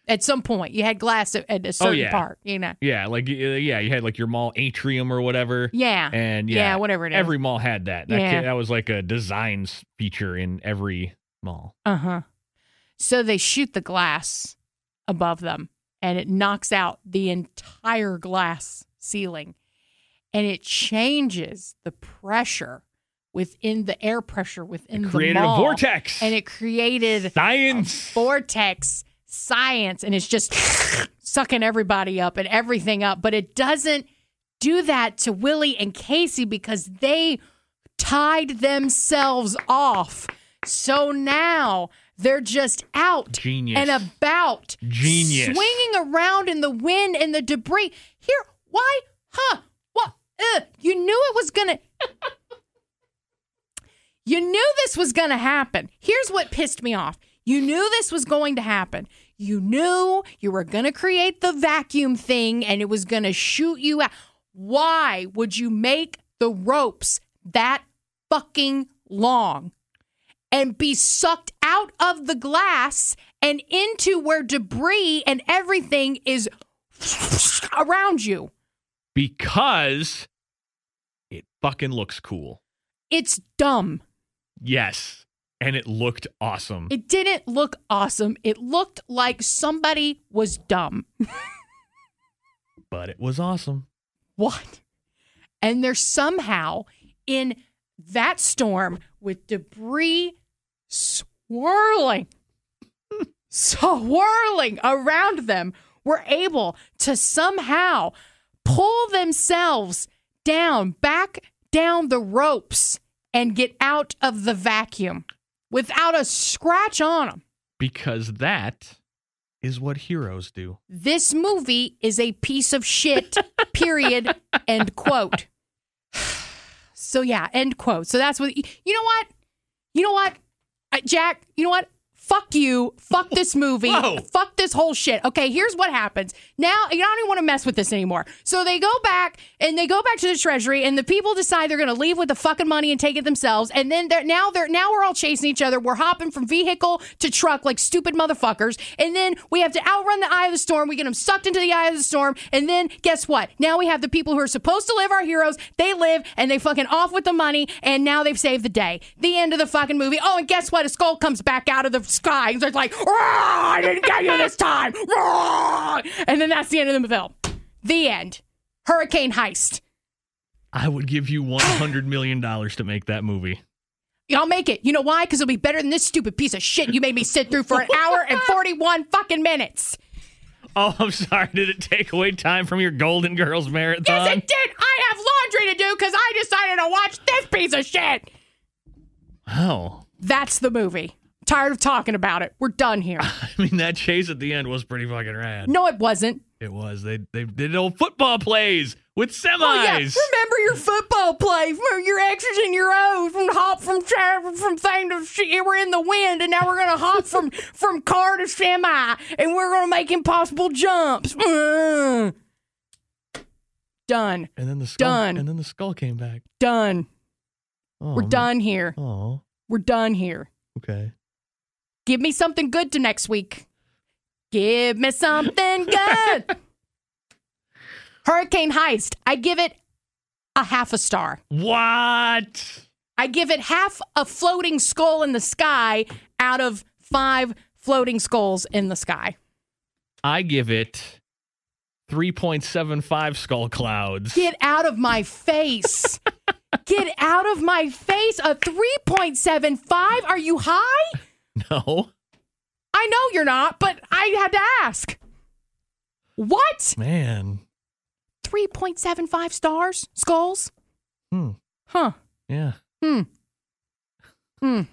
At some point, you had glass at a certain part, you know. Yeah, you had like your mall atrium or whatever. Yeah. And whatever it is. Every mall had that. That was like a design feature in every mall. Uh-huh. So they shoot the glass above them, and it knocks out the entire glass ceiling, and it changes the pressure within the air pressure within the mall. It created a vortex. And it created science. A vortex science, and it's just sucking everybody up and everything up. But it doesn't do that to Willie and Casey because they tied themselves off. So now they're just out Genius. and about. Genius. Swinging around in the wind and the debris. Here, why? Huh? What? You knew it was going to... You knew this was going to happen. Here's what pissed me off. You knew this was going to happen. You knew you were going to create the vacuum thing and it was going to shoot you out. Why would you make the ropes that fucking long and be sucked out of the glass and into where debris and everything is around you? Because it fucking looks cool. It's dumb. Yes. And it looked awesome. It didn't look awesome. It looked like somebody was dumb. But it was awesome. What? And they're somehow in that storm with debris swirling around them, were able to somehow pull themselves back down the ropes and get out of the vacuum without a scratch on them. Because that is what heroes do. This movie is a piece of shit, period, end quote. So yeah, end quote. So that's what, you know what? Jack, you know what? Fuck you. Fuck this movie. Whoa. Fuck this whole shit. Okay, here's what happens. Now, you don't even want to mess with this anymore. So they go back to the treasury, and the people decide they're going to leave with the fucking money and take it themselves. And then now we're all chasing each other. We're hopping from vehicle to truck like stupid motherfuckers. And then we have to outrun the eye of the storm. We get them sucked into the eye of the storm. And then guess what? Now we have the people who are supposed to live, our heroes. They live, and they fucking off with the money. And now they've saved the day. The end of the fucking movie. Oh, and guess what? A skull comes back out of the sky. So it's like, I didn't get you this time. And then that's the end of the film. The end. Hurricane Heist. I would give you $100 million to make that movie. I'll make it. You know why? Because it'll be better than this stupid piece of shit you made me sit through for an hour and 41 fucking minutes. Oh, I'm sorry. Did it take away time from your Golden Girls marathon? Yes, it did. I have laundry to do because I decided to watch this piece of shit. Wow. That's the movie. Tired of talking about it. We're done here. I mean, that chase at the end was pretty fucking rad. No, it wasn't. It was. They did old football plays with semis. Oh, yeah. Remember your football play, your X's and your O's, from hop from thing to shit. We're in the wind, and now we're gonna hop from car to semi, and we're gonna make impossible jumps. Done. And then the skull. Done. And then the skull came back. Done. Oh, We're done here. Oh. We're done here. Okay. Give me something good to next week. Give me something good. Hurricane Heist. I give it a half a star. What? I give it half a floating skull in the sky out of 5 floating skulls in the sky. I give it 3.75 skull clouds. Get out of my face. Get out of my face. A 3.75? Are you high? No. I know you're not, but I had to ask. What? Man. 3.75 stars? Skulls? Huh. Yeah. So,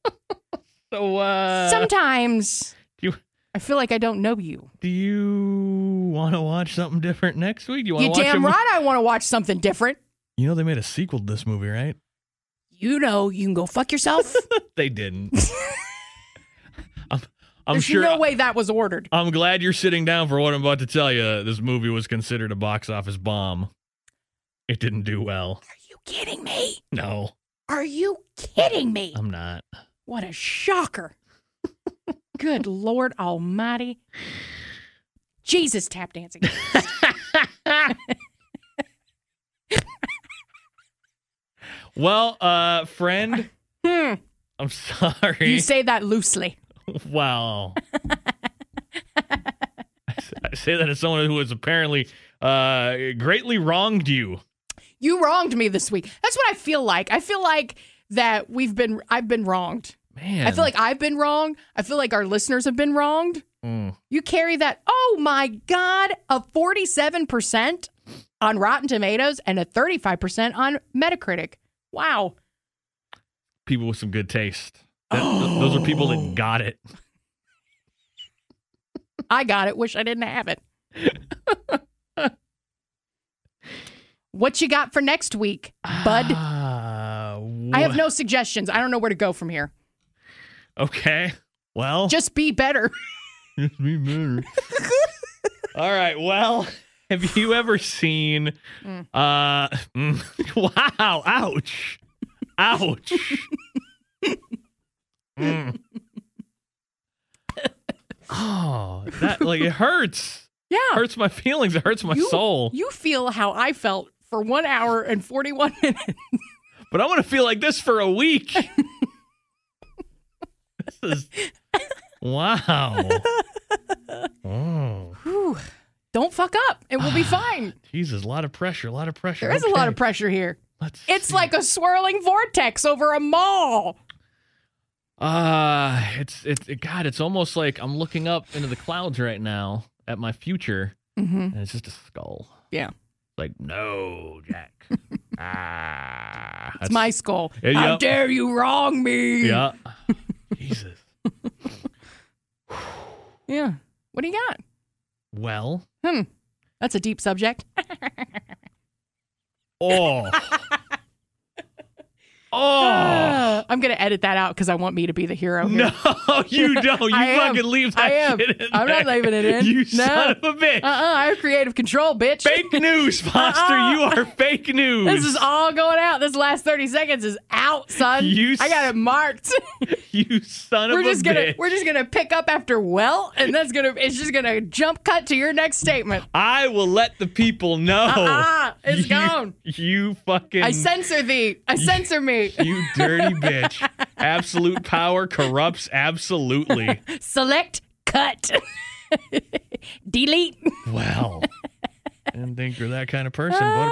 sometimes I feel like I don't know you. Do you want to watch something different next week? You damn right I want to watch something different. You know they made a sequel to this movie, right? You know you can go fuck yourself. They didn't. I'm There's sure. No way that was ordered. I'm glad you're sitting down for what I'm about to tell you. This movie was considered a box office bomb. It didn't do well. Are you kidding me? No. Are you kidding me? I'm not. What a shocker. Good Lord Almighty. Jesus, tap dancing. Well, friend, I'm sorry. You say that loosely. Wow. I say that as someone who has apparently greatly wronged you. You wronged me this week. That's what I feel like. I feel like that I've been wronged. Man. I feel like I've been wronged. I feel like our listeners have been wronged. You carry that, oh my God, a 47% on Rotten Tomatoes and a 35% on Metacritic. Wow. People with some good taste. Those are people that got it. I got it. Wish I didn't have it. What you got for next week, bud? I have no suggestions. I don't know where to go from here. Okay. Well. Just be better. Just be better. All right. Well, have you ever seen... Wow. Ouch. Ouch. Oh, that it hurts. Yeah. It hurts my feelings. It hurts my soul. You feel how I felt for 1 hour and 41 minutes. But I want to feel like this for a week. This is... Wow. Oh. Whew. Don't fuck up. It will be fine. Jesus, a lot of pressure. There is a lot of pressure here. It's see. like a swirling vortex over a mall. It's almost like I'm looking up into the clouds right now at my future, and it's just a skull. Yeah. Like, no, Jack. It's my skull. Yep. How dare you wrong me? Yeah. Jesus. Yeah. What do you got? Well. That's a deep subject. Oh. Oh. I'm going to edit that out because I want me to be the hero here. No, you don't. You fucking leave that shit in I'm not leaving it in. You son of a bitch. I have creative control, bitch. Fake news, Foster. You are fake news. This is all going out. This last 30 seconds is out, son. I got it marked. You son of a bitch. We're just gonna pick up after and it's just gonna jump cut to your next statement. I will let the people know. It's gone. You fucking... I censor thee. I censor me. You dirty bitch. Absolute power corrupts absolutely. Select, cut, delete. Well, I didn't think you're that kind of person, but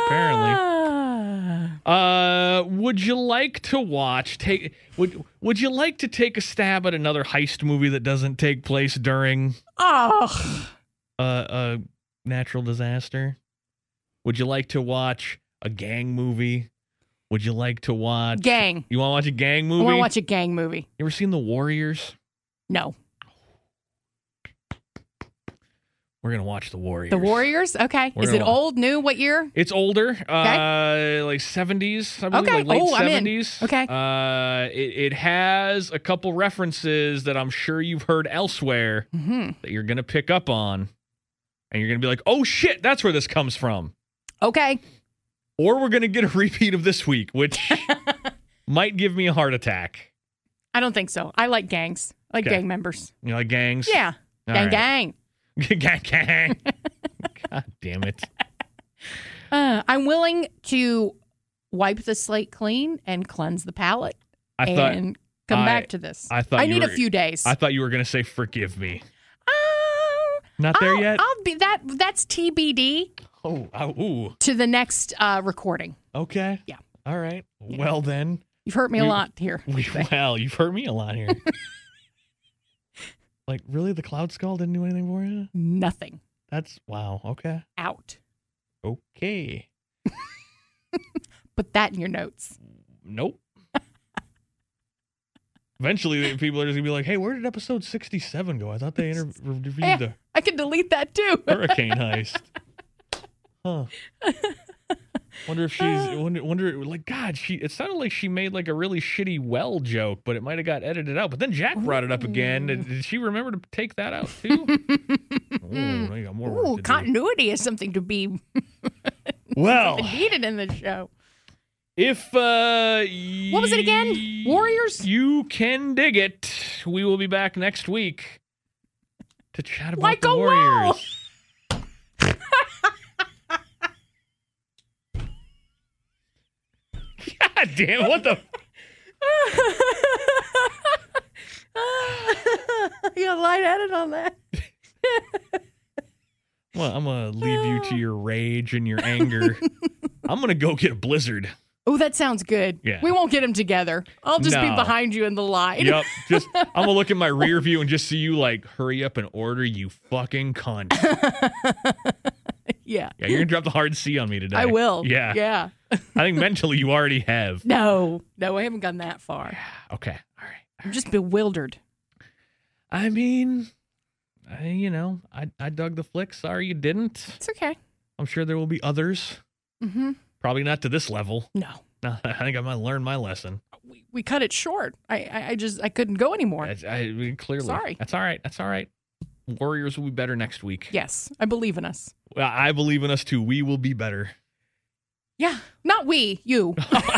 apparently. Would you like to watch? Would you like to take a stab at another heist movie that doesn't take place during a natural disaster? Would you like to watch a gang movie? Would you like to watch... Gang. You want to watch a gang movie? I want to watch a gang movie. You ever seen The Warriors? No. We're going to watch The Warriors. The Warriors? Okay. Is it old, new? What year? It's older. Okay. Like 70s, I believe. Okay. Like late 70s. I'm in. Okay. It has a couple references that I'm sure you've heard elsewhere that you're going to pick up on. And you're going to be like, oh, shit, that's where this comes from. Okay. Or we're going to get a repeat of this week, which might give me a heart attack. I don't think so. I like gangs. I like gang members. You like gangs? Yeah. All gang. Gang. God damn it. I'm willing to wipe the slate clean and cleanse the palate and come back to this. I need a few days. I thought you were going to say forgive me. Not there yet? That's TBD. Ooh. To the next recording. Okay. Yeah. All right. Yeah. Well, then. You've hurt me a lot here. You've hurt me a lot here. Like, really? The Cloud Skull didn't do anything for you? Nothing. Wow. Okay. Out. Okay. Put that in your notes. Nope. Eventually, people are just going to be like, hey, where did episode 67 go? I thought they interviewed the... I can delete that, too. Hurricane heist. Huh. Wonder if she's... like, God, it sounded like she made like a really shitty well joke, but it might have got edited out. But then Jack brought it up again. Did she remember to take that out, too? Now you got more work to continuity is something to be needed in the show. If what was it again? Warriors? You can dig it. We will be back next week to chat about the Warriors. God damn it, what the? You got lightheaded on that. Well, I'm going to leave you to your rage and your anger. I'm going to go get a blizzard. Oh, that sounds good. Yeah. We won't get them together. I'll just be No. behind you in the line. Yep. Just I'm going to look in my rear view and just see you like, hurry up and order, you fucking cunt. Yeah. Yeah, you're going to drop the hard C on me today. I will. Yeah. Yeah. I think mentally you already have. No, I haven't gone that far. Okay. All right. I'm just bewildered. I mean, I dug the flick. Sorry you didn't. It's okay. I'm sure there will be others. Mm-hmm. Probably not to this level. No. No, I think I'm going to learn my lesson. We cut it short. I couldn't go anymore. Clearly. Sorry. That's all right. That's all right. Warriors will be better next week. Yes, I believe in us. Well, I believe in us too. We will be better. Yeah, not we, you.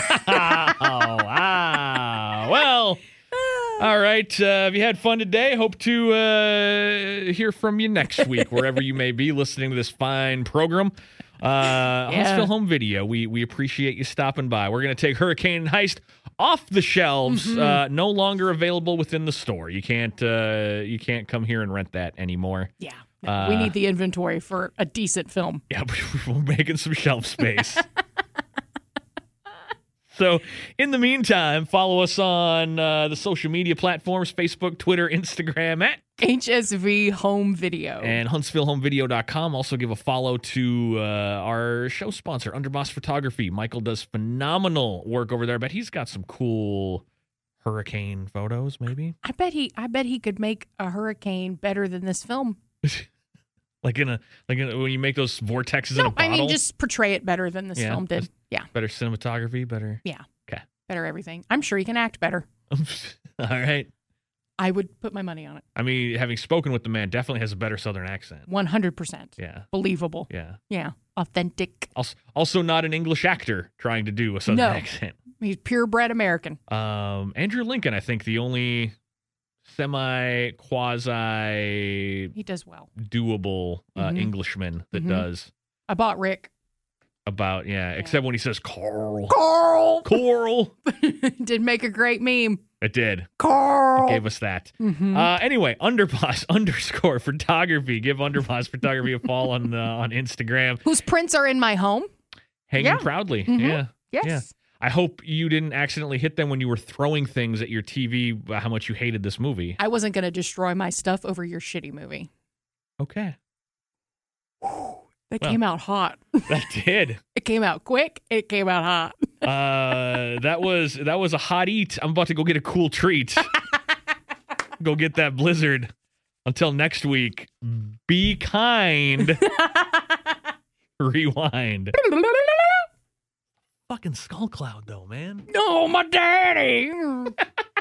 Well, all right. Have you had fun today? Hope to hear from you next week, wherever you may be listening to this fine program. Huntsville Home Video, we appreciate you stopping by. We're going to take Hurricane Heist off the shelves, no longer available within the store. You can't come here and rent that anymore. Yeah, no, we need the inventory for a decent film. Yeah, we're making some shelf space. So, in the meantime, follow us on the social media platforms, Facebook, Twitter, Instagram, at HSV Home Video. and HuntsvilleHomeVideo.com. Also give a follow to our show sponsor, Underboss Photography. Michael does phenomenal work over there, but he's got some cool hurricane photos, maybe. I bet he could make a hurricane better than this film. like in when you make those vortexes in a No, bottle. I mean just portray it better than this Yeah, film did. Yeah, better cinematography, better. yeah. Okay. Better everything. I'm sure he can act better. All right. I would put my money on it. I mean, having spoken with the man, definitely has a better Southern accent. 100%. Yeah. Believable. Yeah. Yeah. Authentic. Also not an English actor trying to do a Southern No. accent. He's purebred American. Andrew Lincoln, I think, the only quasi He does well. doable Englishman that does I bought Rick. about, except when he says Carl. Carl. Did make a great meme. It did. Carl. It gave us that. Anyway, Underboss _ photography. Give Underboss Photography a follow on Instagram. Whose prints are in my home? Hanging Yeah. proudly. Mhm. Yeah. Yes. Yeah. I hope you didn't accidentally hit them when you were throwing things at your TV, how much you hated this movie. I wasn't going to destroy my stuff over your shitty movie. Okay. That came out hot. That did. It came out quick. It came out hot. That was a hot eat. I'm about to go get a cool treat. Go get that blizzard. Until next week, be kind. Rewind. Fucking Skull Cloud, though, man. No, my daddy.